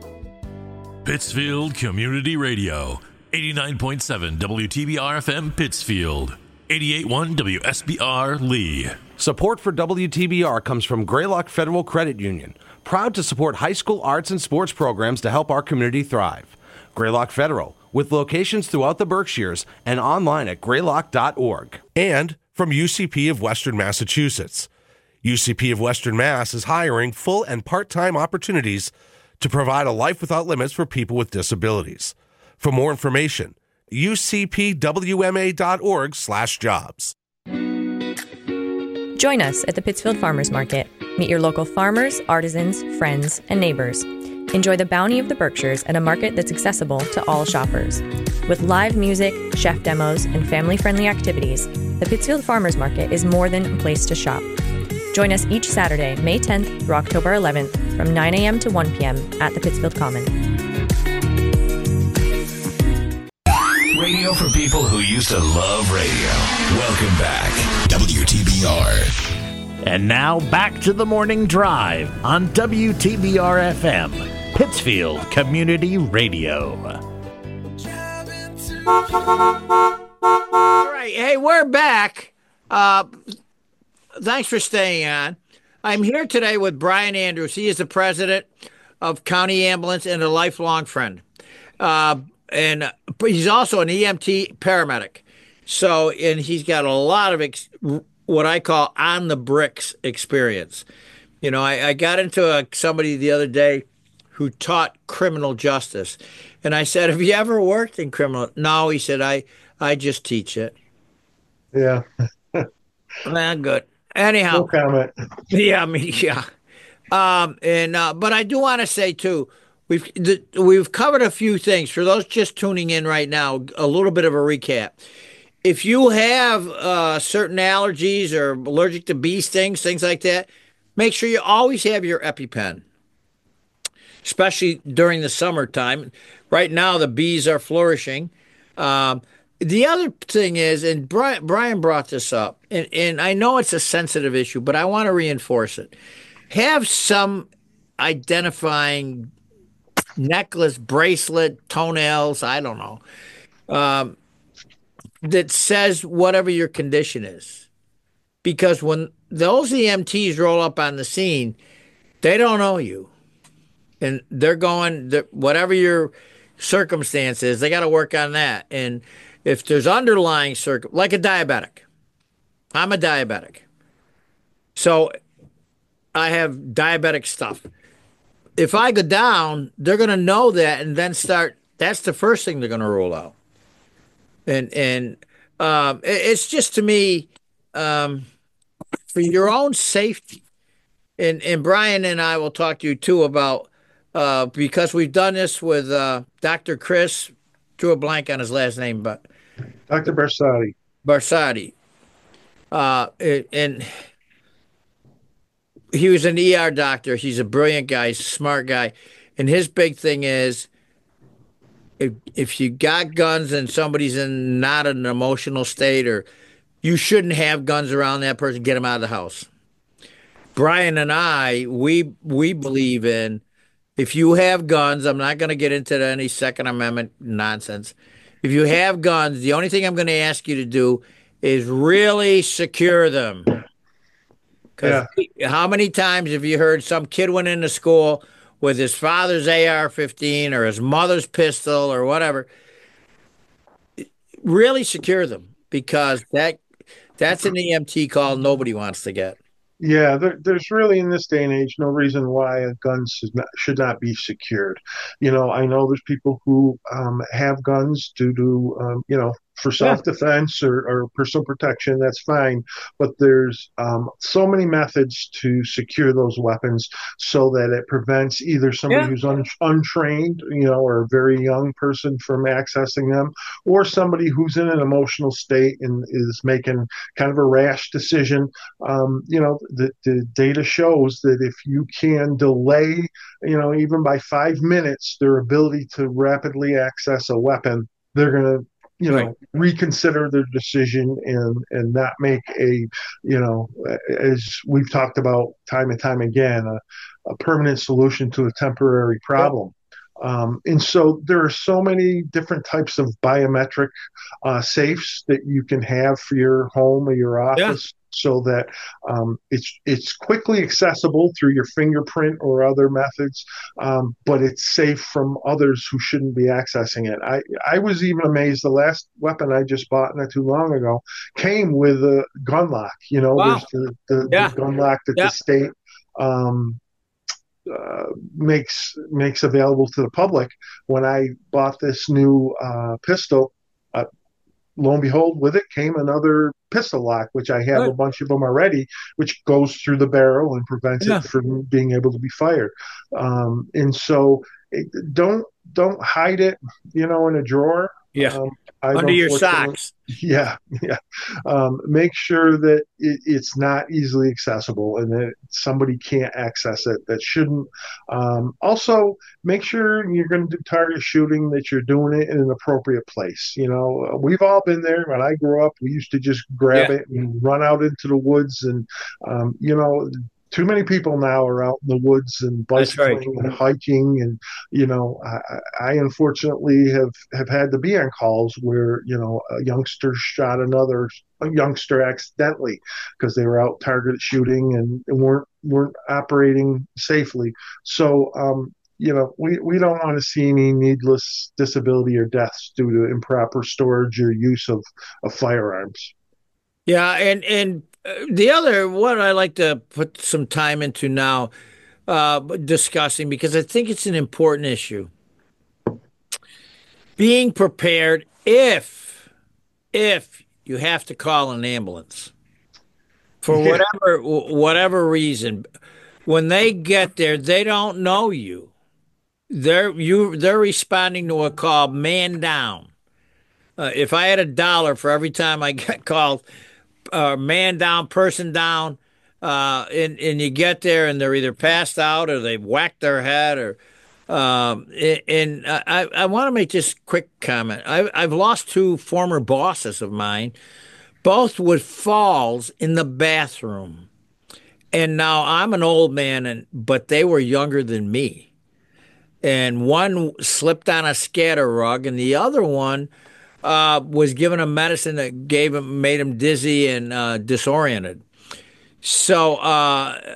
Pittsfield Community Radio, eighty-nine point seven W T B R F M Pittsfield, eighty-eight point one W S B R Lee.
Support for W T B R comes from Greylock Federal Credit Union, proud to support high school arts and sports programs to help our community thrive. Greylock Federal, with locations throughout the Berkshires and online at greylock dot org.
And from U C P of Western Massachusetts. U C P of Western Mass is hiring full and part-time opportunities to provide a life without limits for people with disabilities. For more information, u c p w m a dot org slash jobs.
Join us at the Pittsfield Farmers Market. Meet your local farmers, artisans, friends, and neighbors. Enjoy the bounty of the Berkshires at a market that's accessible to all shoppers. With live music, chef demos, and family-friendly activities, the Pittsfield Farmers Market is more than a place to shop. Join us each Saturday, May tenth through October eleventh from nine a.m. to one p.m. at the Pittsfield Common.
Radio for people who used to love radio. Welcome back. W T B R.
And now back to the Morning Drive on W T B R F M, Pittsfield Community Radio.
All right. Hey, we're back. Uh, thanks for staying on. I'm here today with Brian Andrews. He is the president of County Ambulance and a lifelong friend. Uh, and he's also an E M T paramedic. So, and he's got a lot of ex- what I call on the bricks experience. You know, I, I got into a, somebody the other day who taught criminal justice. And I said, have you ever worked in criminal? No, he said, I, I just teach it.
Yeah.
Well, good. Anyhow.
No comment.
Yeah, I mean, yeah. Um, and, uh, but I do want to say too, we've, the, we've covered a few things for those just tuning in right now, a little bit of a recap. If you have uh, certain allergies or allergic to bee stings, things like that, make sure you always have your EpiPen, especially during the summertime. Right now, the bees are flourishing. Um, the other thing is, and Brian, Brian brought this up, and, and I know it's a sensitive issue, but I want to reinforce it. Have some identifying necklace, bracelet, toenails, I don't know, um, that says whatever your condition is. Because when those E M Ts roll up on the scene, they don't know you. And they're going, whatever your circumstance is, they got to work on that. And if there's underlying circum, like a diabetic, I'm a diabetic. So I have diabetic stuff. if I go down, they're going to know that and then start. That's the first thing they're going to roll out. And and um, it- it's just to me, um, for your own safety. And and Brian and I will talk to you too about uh, because we've done this with uh, doctor Chris. Drew a blank on his last name, but
doctor Bersati.
Barsati. Uh, it- and he was an E R doctor. He's a brilliant guy, he's a smart guy, and his big thing is if if you got guns and somebody's in not an emotional state, or you shouldn't have guns around that person, get them out of the house. Brian and I, we we believe in if you have guns, I'm not going to get into any Second Amendment nonsense. If you have guns, the only thing I'm going to ask you to do is really secure them. Because
Yeah.
how many times have you heard some kid went into school with his father's A R fifteen or his mother's pistol or whatever? Really secure them because that that's an E M T call nobody wants to get.
Yeah, there, there's really in this day and age no reason why a gun should not, should not be secured. You know, I know there's people who um, have guns due to, um, you know, for
Yeah.
self-defense or, or personal protection. That's fine, but there's um, so many methods to secure those weapons so that it prevents either somebody
Yeah.
who's un, untrained, you know, or a very young person from accessing them, or somebody who's in an emotional state and is making kind of a rash decision. Um, you know, the, the data shows that if you can delay, you know, even by five minutes, their ability to rapidly access a weapon, they're going to, you know,
Right.
reconsider their decision and and not make a, you know, as we've talked about time and time again, a, a permanent solution to a temporary problem. Um, and so there are so many different types of biometric uh, safes that you can have for your home or your
Yeah.
office, so that um, it's it's quickly accessible through your fingerprint or other methods, um, but it's safe from others who shouldn't be accessing it. I I was even amazed. The last weapon I just bought not too long ago came with a gun lock. You know,
Wow.
there's the, the,
Yeah.
the gun lock that
Yeah.
the state um, uh, makes makes available to the public. When I bought this new uh, pistol, uh, lo and behold, with it came another pistol lock, which I have a
Good.
bunch of them already, which goes through the barrel and prevents
Yeah.
it from being able to be fired. Um, and so, it, don't don't hide it, you know, in a drawer.
Yeah.
Um, I've
Under your
unfortunately-
socks.
Yeah, yeah. Um, make sure that it, it's not easily accessible and that somebody can't access it that shouldn't. Um, also, make sure you're going to do target shooting, that you're doing it in an appropriate place. You know, we've all been there. When I grew up, we used to just grab
Yeah.
it and run out into the woods. And, um, you know, too many people now are out in the woods and
That's right.
bicycling and hiking, and you know, I, I unfortunately have have had to be on calls where, you know, a youngster shot another a youngster accidentally because they were out target shooting and, and weren't weren't operating safely. So, um, you know, we, we don't want to see any needless disability or deaths due to improper storage or use of, of firearms.
Yeah, and and uh, the other what I like to put some time into now, uh, discussing because I think it's an important issue. Being prepared if if you have to call an ambulance for
Yeah.
whatever whatever reason. When they get there, they don't know you. They're you they're responding to a call, man down. Uh, if I had a dollar for every time I get called, uh, man down, person down, uh, and and you get there and they're either passed out or they've whacked their head, or um, a- and I I want to make this quick comment. I I've lost two former bosses of mine, both with falls in the bathroom, and now I'm an old man, and but they were younger than me, and one slipped on a scatter rug, and the other one uh, was given a medicine that gave him, made him dizzy and uh, disoriented. So, uh,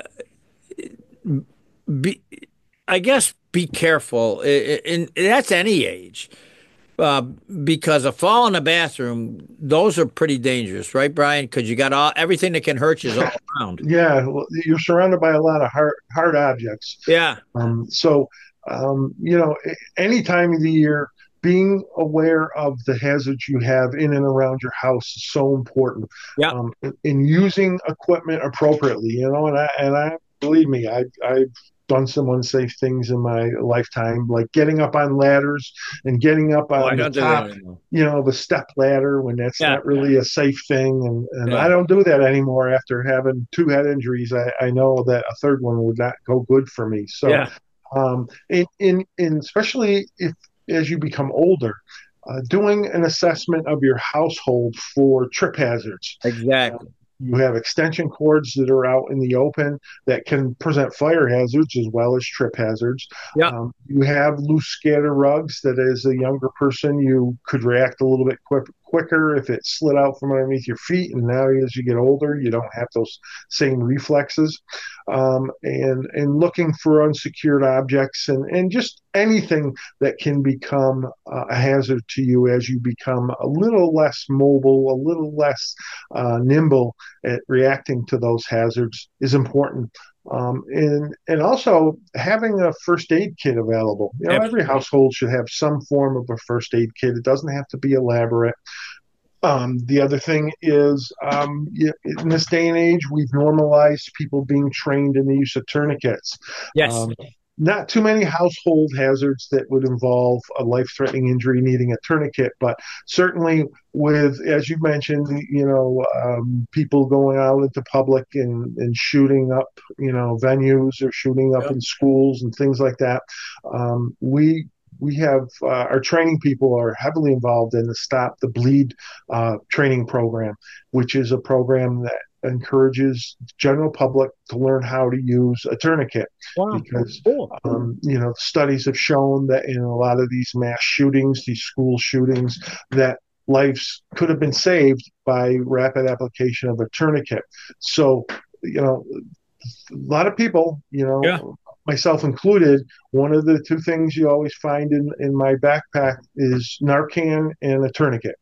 be, I guess be careful, I- I- and that's any age. uh, because a fall in the bathroom, those are pretty dangerous, right, Brian? Because you got all everything that can hurt you is all around.
Yeah, well, you're surrounded by a lot of hard hard objects.
Yeah.
Um, so, um, you know, any time of the year, being aware of the hazards you have in and around your house is so important.
Yeah.
Um, in using equipment appropriately, you know, and I and I believe me, I I've done some unsafe things in my lifetime, like getting up on ladders and getting up
Oh, I
on the
don't do that
top,
anymore.
you know, of a step ladder when that's
Yeah.
not really a safe thing. And and I
Yeah.
don't do that anymore after having two head injuries. I, I know that a third one would not go good for me. So
Yeah.
um, in, in, in especially if as you become older, uh, doing an assessment of your household for trip hazards.
Exactly.
You have extension cords that are out in the open that can present fire hazards as well as trip hazards.
Yeah.
Um, you have loose scatter rugs that, as a younger person, you could react a little bit quick, quicker if it slid out from underneath your feet. And now, as you get older, you don't have those same reflexes. Um, and and looking for unsecured objects and and just anything that can become uh, a hazard to you as you become a little less mobile, a little less uh, nimble at reacting to those hazards is important. Um, and and also having a first aid kit available. You know, every household should have some form of a first aid kit. It doesn't have to be elaborate. Um, the other thing is, um, in this day and age, we've normalized people being trained in the use of tourniquets.
Yes.
Um, not too many household hazards that would involve a life-threatening injury needing a tourniquet, but certainly with, as you mentioned, you know, um, people going out into public and, and shooting up, you know, venues or shooting up
Yep.
in schools and things like that. Um, we we have uh, our training people are heavily involved in the Stop the Bleed uh, training program, which is a program that encourages general public to learn how to use a tourniquet.
Wow.
Because
Cool.
um, you know, studies have shown that in a lot of these mass shootings, these school shootings, that lives could have been saved by rapid application of a tourniquet. So, you know, a lot of people, you know,
Yeah.
myself included, one of the two things you always find in, in my backpack is Narcan and a tourniquet.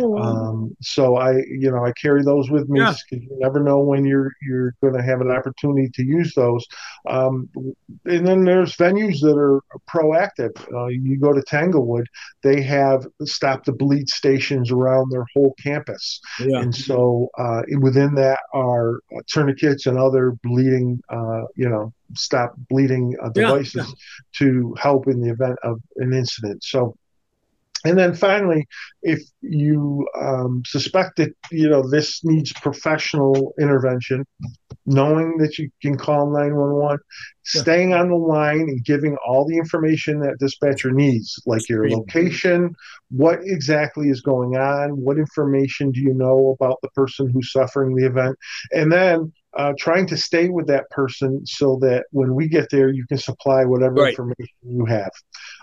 Um, so I, you know, I carry those with me
Yeah.
because you never know when you're you're going to have an opportunity to use those. Um, and then there's venues that are proactive. Uh, you go to Tanglewood, they have Stop the Bleed stations around their whole campus,
Yeah.
and so uh, within that are uh, tourniquets and other bleeding, uh, you know, stop bleeding uh,
Yeah.
devices to help in the event of an incident. So. And then finally, if you um, suspect that you know this needs professional intervention, knowing that you can call nine one one, staying on the line and giving all the information that dispatcher needs, like your location, what exactly is going on, what information do you know about the person who's suffering the event, and then uh, trying to stay with that person so that when we get there, you can supply whatever
Right.
information you have.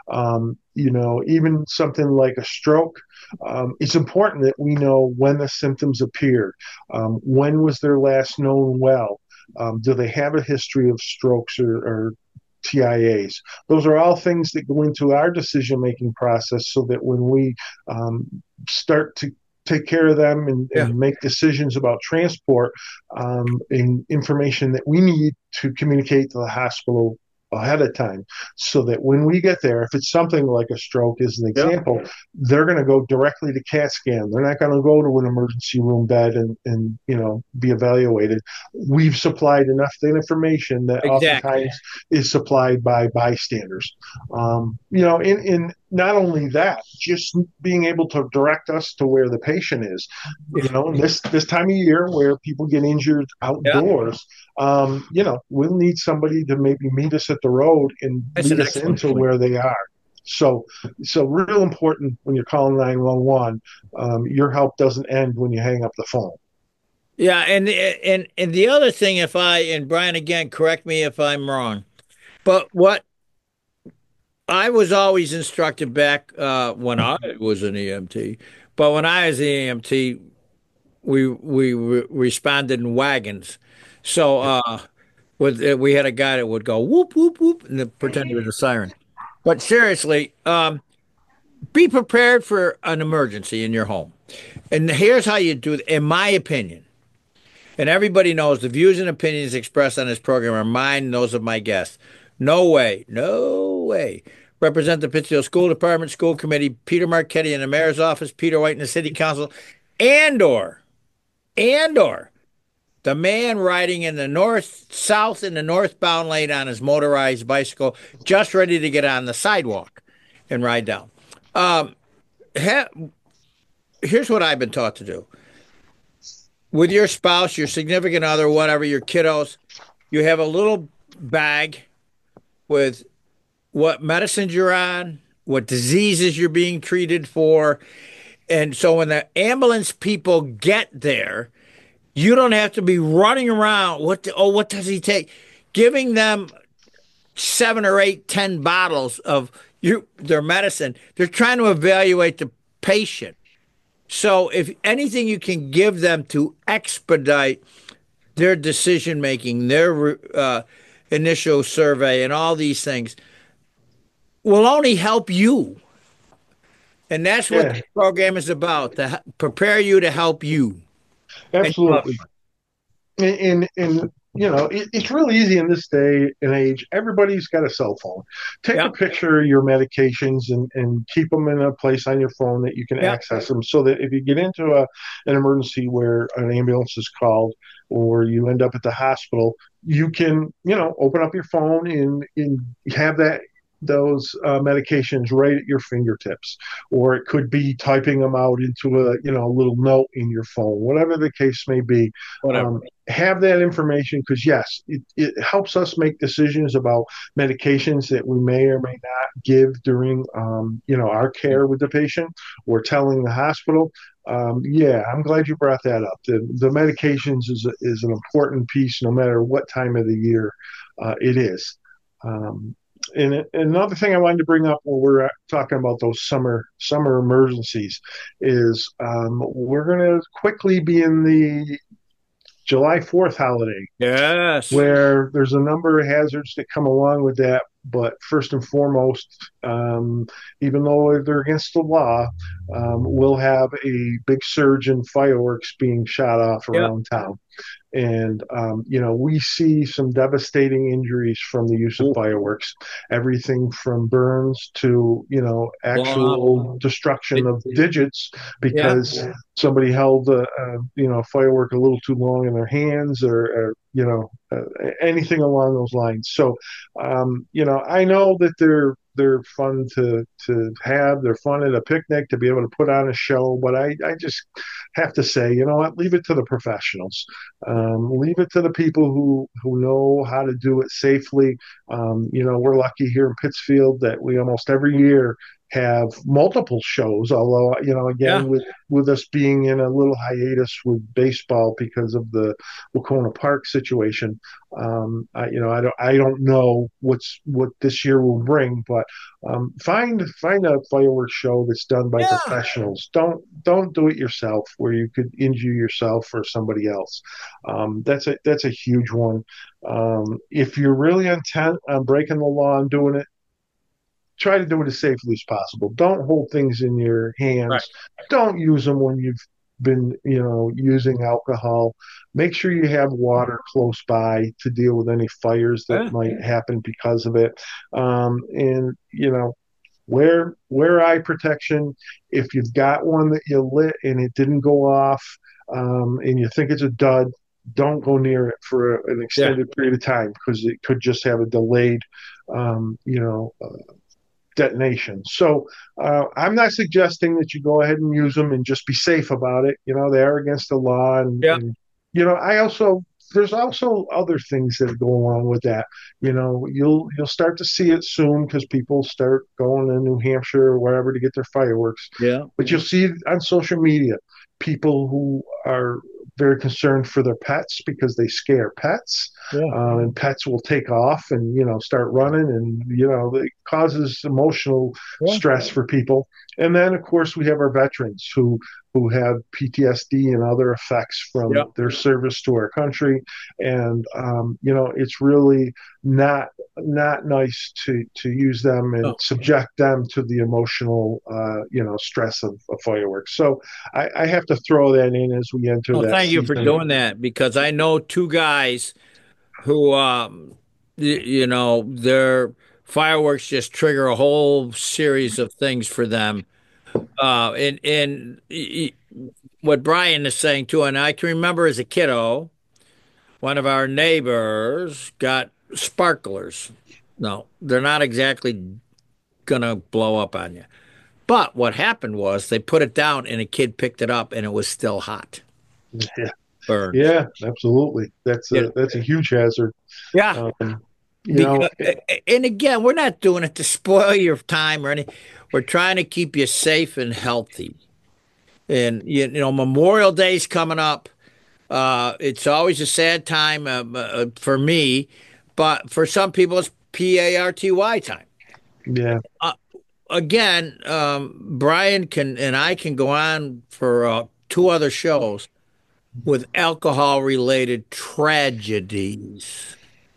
Um, you know, even something like a stroke, um, it's important that we know when the symptoms appeared. Um, when was their last known well? Um, do they have a history of strokes or, or T I As? Those are all things that go into our decision-making process so that when we um, start to take care of them and,
Yeah.
and make decisions about transport um, and information that we need to communicate to the hospital ahead of time so that when we get there, if it's something like a stroke as an example, they're going to go directly to CAT scan. They're not going to go to an emergency room bed and, and you know, be evaluated. We've supplied enough information that
Exactly.
oftentimes is supplied by bystanders. Um, you know, in, in not only that, just being able to direct us to where the patient is. You know, this this time of year where people get injured outdoors, um, you know, we'll need somebody to maybe meet us at the road and
That's
lead
an
us
excellent
into
point.
where they are. So, so real important when you're calling nine one one. Um, your help doesn't end when you hang up the phone.
Yeah, and and and the other thing, if I and Brian again, correct me if I'm wrong, but what I was always instructed back uh, when I was an E M T, but when I was an E M T, we we re responded in wagons. So uh, with uh, we had a guy that would go whoop whoop whoop and then pretend it was a siren. But seriously, um, be prepared for an emergency in your home. And here's how you do it, in my opinion. And everybody knows the views and opinions expressed on this program are mine and those of my guests. No way, no way. Represent the Pittsfield School Department, School Committee, Peter Marchetti in the Mayor's Office, Peter White in the City Council, and or, and or, the man riding in the north, south in the northbound lane on his motorized bicycle, just ready to get on the sidewalk and ride down. Um, ha- here's what I've been taught to do. With your spouse, your significant other, whatever, your kiddos, you have a little bag with what medicines you're on, what diseases you're being treated for. And so when the ambulance people get there, you don't have to be running around. What? The, oh, what does he take? Giving them seven or eight, ten bottles of you, their medicine. They're trying to evaluate the patient. So if anything you can give them to expedite their decision making, their uh, initial survey, and all these things will only help you. And that's what yeah. the program is about, to prepare you to help you.
Absolutely. And, and, and you know, it, it's really easy in this day and age. Everybody's got a cell phone. Take yep. a picture of your medications and, and keep them in a place on your phone that you can yep. access them, so that if you get into a, an emergency where an ambulance is called or you end up at the hospital, you can, you know, open up your phone and, and have that those uh, medications right at your fingertips. Or it could be typing them out into a, you know, a little note in your phone, whatever the case may be. Um, have that information, because yes, it, it helps us make decisions about medications that we may or may not give during, um, you know, our care with the patient or telling the hospital. Um, yeah, I'm glad you brought that up. The, the medications is, is an important piece, no matter what time of the year uh, it is. Um, And, and another thing I wanted to bring up when we're talking about those summer summer emergencies is um, we're going to quickly be in the July fourth holiday.
Yes.
Where there's a number of hazards that come along with that. But first and foremost, um, even though they're against the law, um, we'll have a big surge in fireworks being shot off around yep. town. And, um, you know, we see some devastating injuries from the use of fireworks, everything from burns to, you know, actual wow. destruction of digits because yeah. somebody held, a, a, you know, firework a little too long in their hands or, or you know, uh, anything along those lines. So, um, you know, I know that they're they're fun to to have. They're fun at a picnic to be able to put on a show. But I, I just have to say, you know what, leave it to the professionals. Um, leave it to the people who, who know how to do it safely. Um, you know, we're lucky here in Pittsfield that we almost every year have multiple shows, although, you know, again, yeah. with, with us being in a little hiatus with baseball because of the Wacona Park situation, um, I, you know, I don't, I don't know what's, what this year will bring, but um, find, find a fireworks show that's done by yeah. professionals. Don't, don't do it yourself where you could injure yourself or somebody else. Um, that's a, that's a huge one. Um, if you're really intent on breaking the law and doing it, try to do it as safely as possible. Don't hold things in your hands. Right. Don't use them when you've been, you know, using alcohol. Make sure you have water close by to deal with any fires that yeah. might happen because of it. Um, and, you know, wear, wear eye protection. If you've got one that you lit and it didn't go off um, and you think it's a dud, don't go near it for an extended yeah. period of time because it could just have a delayed, um, you know, uh, detonation. So uh, I'm not suggesting that you go ahead and use them and just be safe about it. You know, they are against the law. And, yeah. and you know, I also, there's also other things that go along with that. You know, you'll, you'll start to see it soon because people start going to New Hampshire or wherever to get their fireworks.
Yeah.
But you'll see on social media, people who are very concerned for their pets because they scare pets. Yeah. Um, and pets will take off and, you know, start running and, you know, it causes emotional yeah. stress for people. And then, of course, we have our veterans who, who have P T S D and other effects from
Yep.
their service to our country. And, um, you know, it's really not not nice to, to use them and
Oh.
subject them to the emotional, uh, you know, stress of, of fireworks. So I, I have to throw that in as we enter
Well,
that
thank you for
season.
doing that, because I know two guys who, um, y- you know, their fireworks just trigger a whole series of things for them. Uh, and and y- y- what Brian is saying too, and I can remember as a kiddo, one of our neighbors got sparklers. No, they're not exactly gonna blow up on you. But what happened was they put it down and a kid picked it up and it was still hot.
Yeah,
Burned.
yeah, absolutely. That's
Yeah.
a that's a huge hazard.
Yeah.
Um, you know,
Because, and again, we're not doing it to spoil your time or anything. We're trying to keep you safe and healthy. And you, you know, Memorial Day's coming up. Uh, it's always a sad time uh, uh, for me, but for some people, it's P A R T Y time.
yeah,
Again, um, Brian can and I can go on for uh, two other shows with alcohol-related tragedies.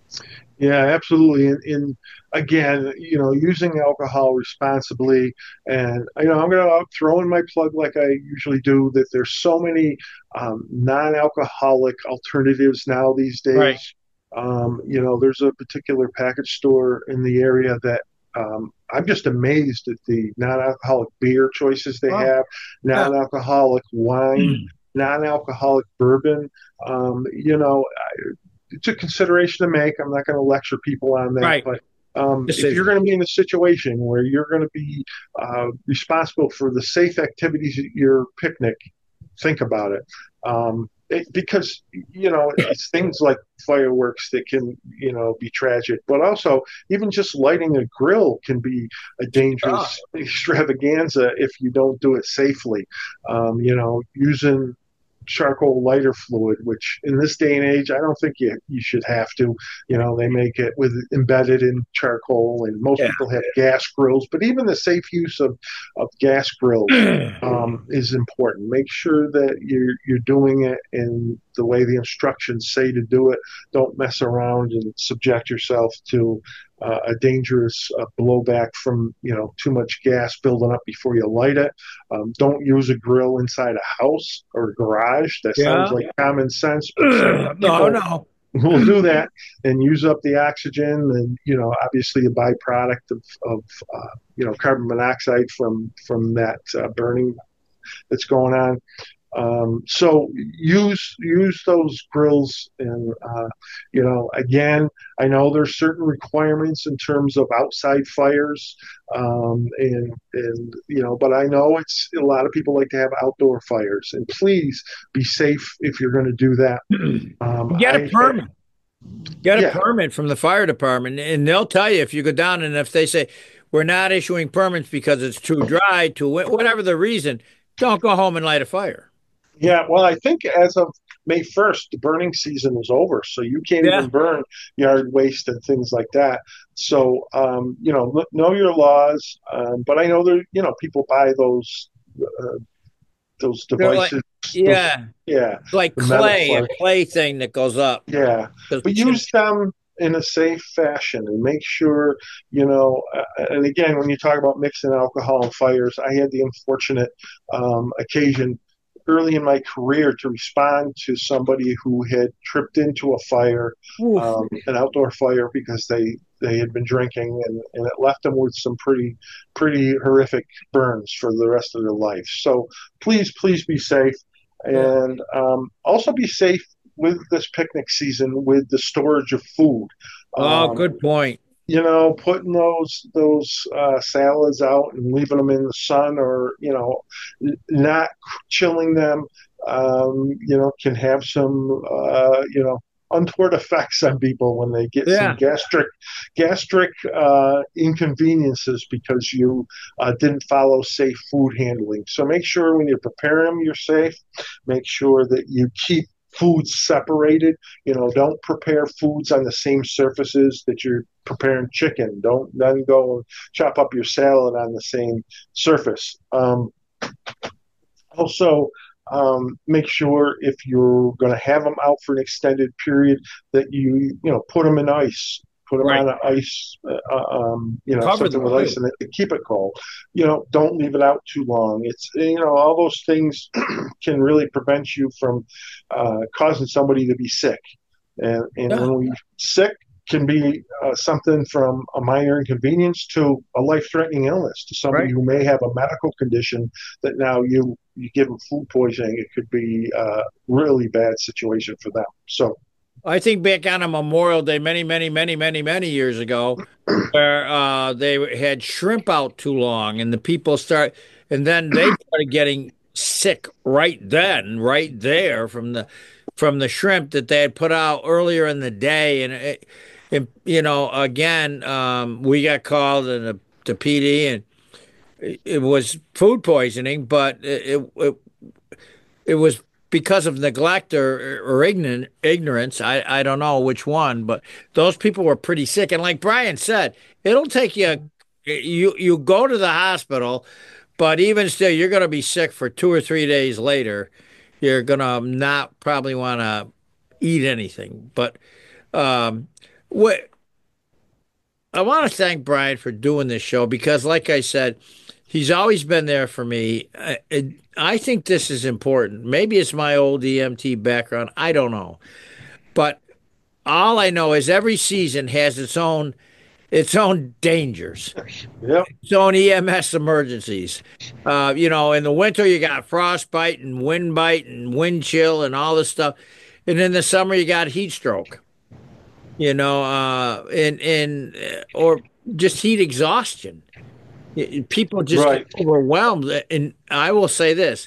yeah, absolutely. And, and again, you know, using alcohol responsibly. And, you know, I'm going to throw in my plug like I usually do that there's so many um, non-alcoholic alternatives now these days.
Right.
Um, you know, there's a particular package store in the area that um, I'm just amazed at the non-alcoholic beer choices they
Oh,
have,
yeah.
non-alcoholic wine, non-alcoholic bourbon. Um, you know, I- it's a consideration to make. I'm not going to lecture people on that,
Right.
but um, if
Decision.
you're going to be in a situation where you're going to be uh, responsible for the safe activities at your picnic, think about it. Um, it because, you know, it's things like fireworks that can, you know, be tragic, but also even just lighting a grill can be a dangerous extravaganza if you don't do it safely. Um, you know, using charcoal lighter fluid, which in this day and age, I don't think you you should have to. You know, they make it with embedded in charcoal, and most
Yeah.
people have gas grills. But even the safe use of of gas grills um, is important. Make sure that you're you're doing it in the way the instructions say to do it. Don't mess around and subject yourself to uh, a dangerous uh, blowback from, you know, too much gas building up before you light it. Um, don't use a grill inside a house or a garage. That sounds
Yeah.
like common sense, but certain
No,
people
no.
will do that and use up the oxygen, and, you know, obviously a byproduct of, of uh, you know, carbon monoxide from from that uh, burning that's going on. Um, so use use those grills, and uh, you know, again, I know there's certain requirements in terms of outside fires, um, and and you know, but I know it's a lot of people like to have outdoor fires, and please be safe if you're going to do that. Um,
Get a
I-
permit. Get a
Yeah.
permit from the fire department, and they'll tell you if you go down, and if they say we're not issuing permits because it's too dry, too wet, whatever the reason, don't go home and light a fire.
Yeah, well, I think as of May first, the burning season is over, so you can't
Yeah.
even burn yard waste and things like that. So, um, you know, kn- know your laws. Um, but I know there, you know, people buy those uh, those
They're like-
devices. those-
Yeah,
yeah,
it's like
The metal
clay, a
fire.
clay thing that goes up.
yeah. But use them in a safe fashion and make sure, you know, uh, and again, when you talk about mixing alcohol and fires, I had the unfortunate um, occasion early in my career to respond to somebody who had tripped into a fire, um, an outdoor fire, because they, they had been drinking, and, and it left them with some pretty, pretty horrific burns for the rest of their life. So please, please be safe. And um, also be safe with this picnic season with the storage of food.
Oh,
Um,
good point.
You know, putting those those uh, salads out and leaving them in the sun, or, you know, n- not chilling them, um, you know, can have some uh, you know, untoward effects on people when they get
Yeah.
some gastric gastric uh, inconveniences because you uh, didn't follow safe food handling. So make sure when you prepare them, you're safe. Make sure that you keep foods separated. You know, don't prepare foods on the same surfaces that you're preparing chicken. Don't then go and chop up your salad on the same surface. Um, Also, um, make sure if you're going to have them out for an extended period that you, you know, put them in ice, put them
Right.
on an ice, uh, uh, um, you know,
Cover
something
them
with ice
too.
in it to keep it cold. You know, don't leave it out too long. It's, you know, all those things can really prevent you from uh, causing somebody to be sick. And, and
Yeah.
when we sick can be uh, something from a minor inconvenience to a life-threatening illness to somebody
Right.
who may have a medical condition that now you you give them food poisoning. It could be a really bad situation for them. So
I think back on a Memorial Day many, many, many, many, many years ago, where uh, they had shrimp out too long, and the people start, and then they started getting sick right then, right there from the from the shrimp that they had put out earlier in the day, and it, and you know, again, um, we got called and the, the P D, and it, it was food poisoning, but it, it it was because of neglect or, or ignorant, ignorance. I, I don't know which one, but those people were pretty sick. And like Brian said, it'll take you, you, you go to the hospital, but even still, you're going to be sick for two or three days later. You're going to not probably want to eat anything. But um, what I want to thank Brian for doing this show because, like I said, he's always been there for me. I, I think this is important. Maybe it's my old E M T background. I don't know. But all I know is every season has its own its own dangers,
yeah,
its own E M S emergencies. Uh, you know, in the winter you got frostbite and wind bite and wind chill and all this stuff. And in the summer you got heat stroke. You know, uh, and and uh, or just heat exhaustion. People just get
right.
overwhelmed. And I will say this,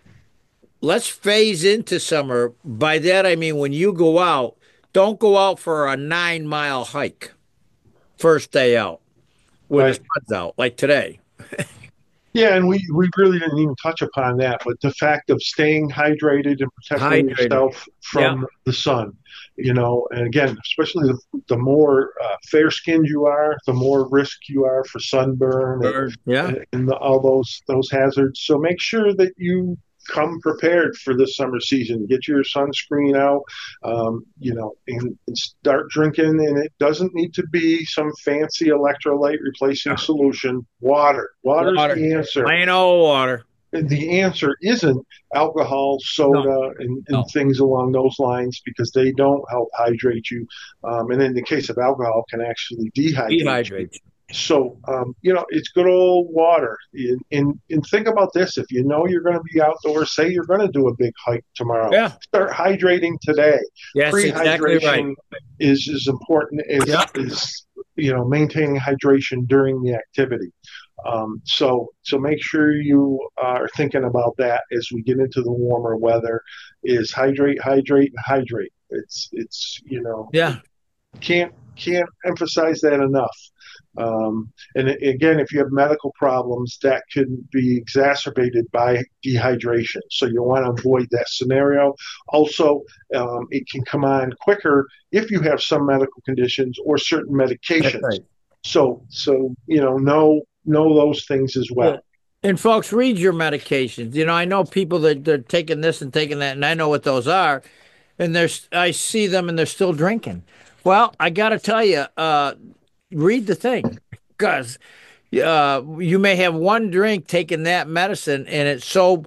let's phase into summer. By that, I mean, when you go out, don't go out for a nine mile hike first day out when the
Right.
sun's out, like today.
Yeah, and we, we really didn't even touch upon that, but the fact of staying hydrated and protecting
Hydrated.
yourself
Yeah.
from the sun, you know, and again, especially the, the more uh, fair-skinned you are, the more risk you are for sunburn and,
Or- yeah.
and, and the, all those those hazards. So make sure that you come prepared for this summer season. Get your sunscreen out, um, you know, and, and start drinking. And it doesn't need to be some fancy electrolyte replacing solution. Water. Water's
Water.
the answer.
Plain old water.
The answer isn't alcohol,
No.
soda, and, and
No.
things along those lines because they don't help hydrate you. Um, and in the case of alcohol, can actually dehydrate you.
Dehydrate.
So, um, you know, it's good old water. And, and, and think about this. If you know you're going to be outdoors, say you're going to do a big hike tomorrow,
Yeah.
start hydrating today.
Yes, exactly right.
Pre-hydration is as important as,
Yeah.
as, you know, maintaining hydration during the activity. Um, so, so make sure you are thinking about that as we get into the warmer weather is hydrate, hydrate, and hydrate. It's, it's, you know,
Yeah.
can't, can't emphasize that enough. Um, and again, if you have medical problems, that can be exacerbated by dehydration. So you want to avoid that scenario. Also, um, it can come on quicker if you have some medical conditions or certain medications.
That's right.
So, so you know, know know those things as well.
Yeah. And folks, read your medications. You know, I know people that they're taking this and taking that, and I know what those are. And there's, I see them, and they're still drinking. Well, I got to tell you, uh, read the thing, because uh, you may have one drink taking that medicine, and it so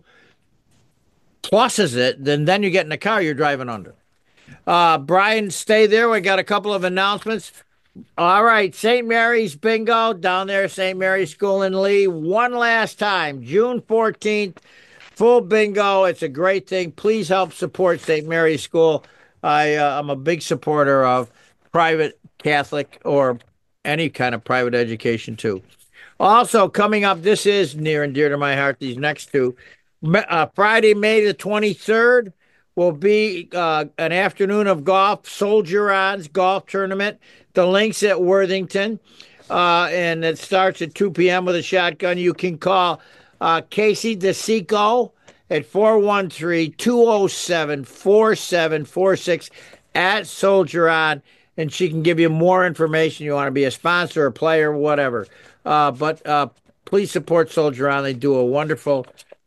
pluses it. Then, then you get in the car, you're driving under. Uh, Brian, stay there. We got a couple of announcements. All right, Saint Mary's Bingo down there, Saint Mary's School in Lee. One last time, June fourteenth, full bingo. It's a great thing. Please help support Saint Mary's School. I, uh, I'm a big supporter of private Catholic or any kind of private education, too. Also, coming up, this is near and dear to my heart, these next two. Uh, Friday, May the twenty-third. Will be uh, an afternoon of golf, Soldier-On's golf tournament. The link's at Worthington, uh, and it starts at two p.m. with a shotgun. You can call uh, Casey DeSico at four one three, two oh seven, four seven four six at Soldier-On, and she can give you more information. You want to be a sponsor, a player, whatever. Uh, but uh, please support Soldier-On. They do a wonderful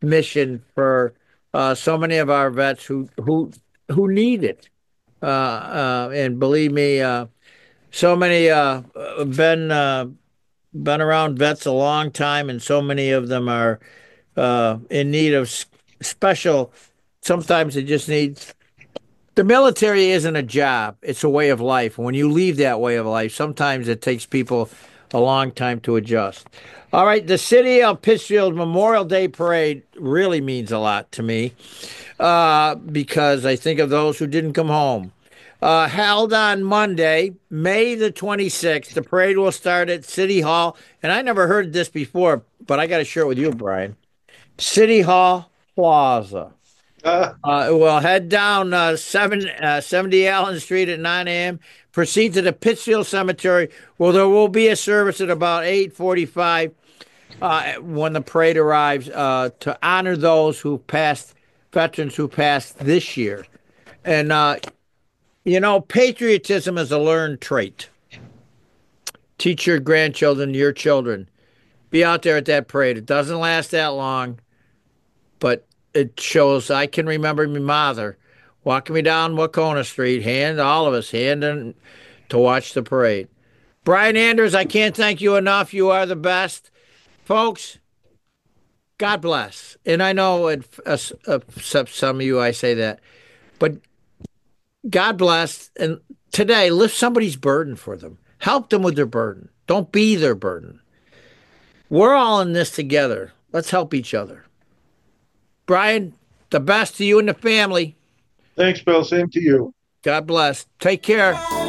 mission for uh, so many of our vets who who who need it. Uh, uh, and believe me, uh, so many uh, been uh, been around vets a long time, and so many of them are uh, in need of s- special. Sometimes they just need. The military isn't a job; it's a way of life. When you leave that way of life, sometimes it takes people a long time to adjust. All right, the City of Pittsfield Memorial Day Parade really means a lot to me uh, because I think of those who didn't come home. Uh, held on Monday, May the twenty-sixth. The parade will start at City Hall. And I never heard this before, but I got to share it with you, Brian. City Hall Plaza.
Uh,
Uh, we'll head down uh, seven, uh, seventy Allen Street at nine a.m., proceed to the Pittsfield Cemetery, where there will be a service at about eight forty-five uh, when the parade arrives uh, to honor those who passed, veterans who passed this year. And, uh, you know, patriotism is a learned trait. Teach your grandchildren, your children. Be out there at that parade. It doesn't last that long, but it shows. I can remember my mother walking me down Wacona Street, hand all of us, hand in, to watch the parade. Brian Anders, I can't thank you enough. You are the best. Folks, God bless. And I know it, uh, uh, some of you, I say that, but God bless. And today, lift somebody's burden for them. Help them with their burden. Don't be their burden. We're all in this together. Let's help each other. Brian, the best to you and the family.
Thanks, Bill. Same to you.
God bless. Take care.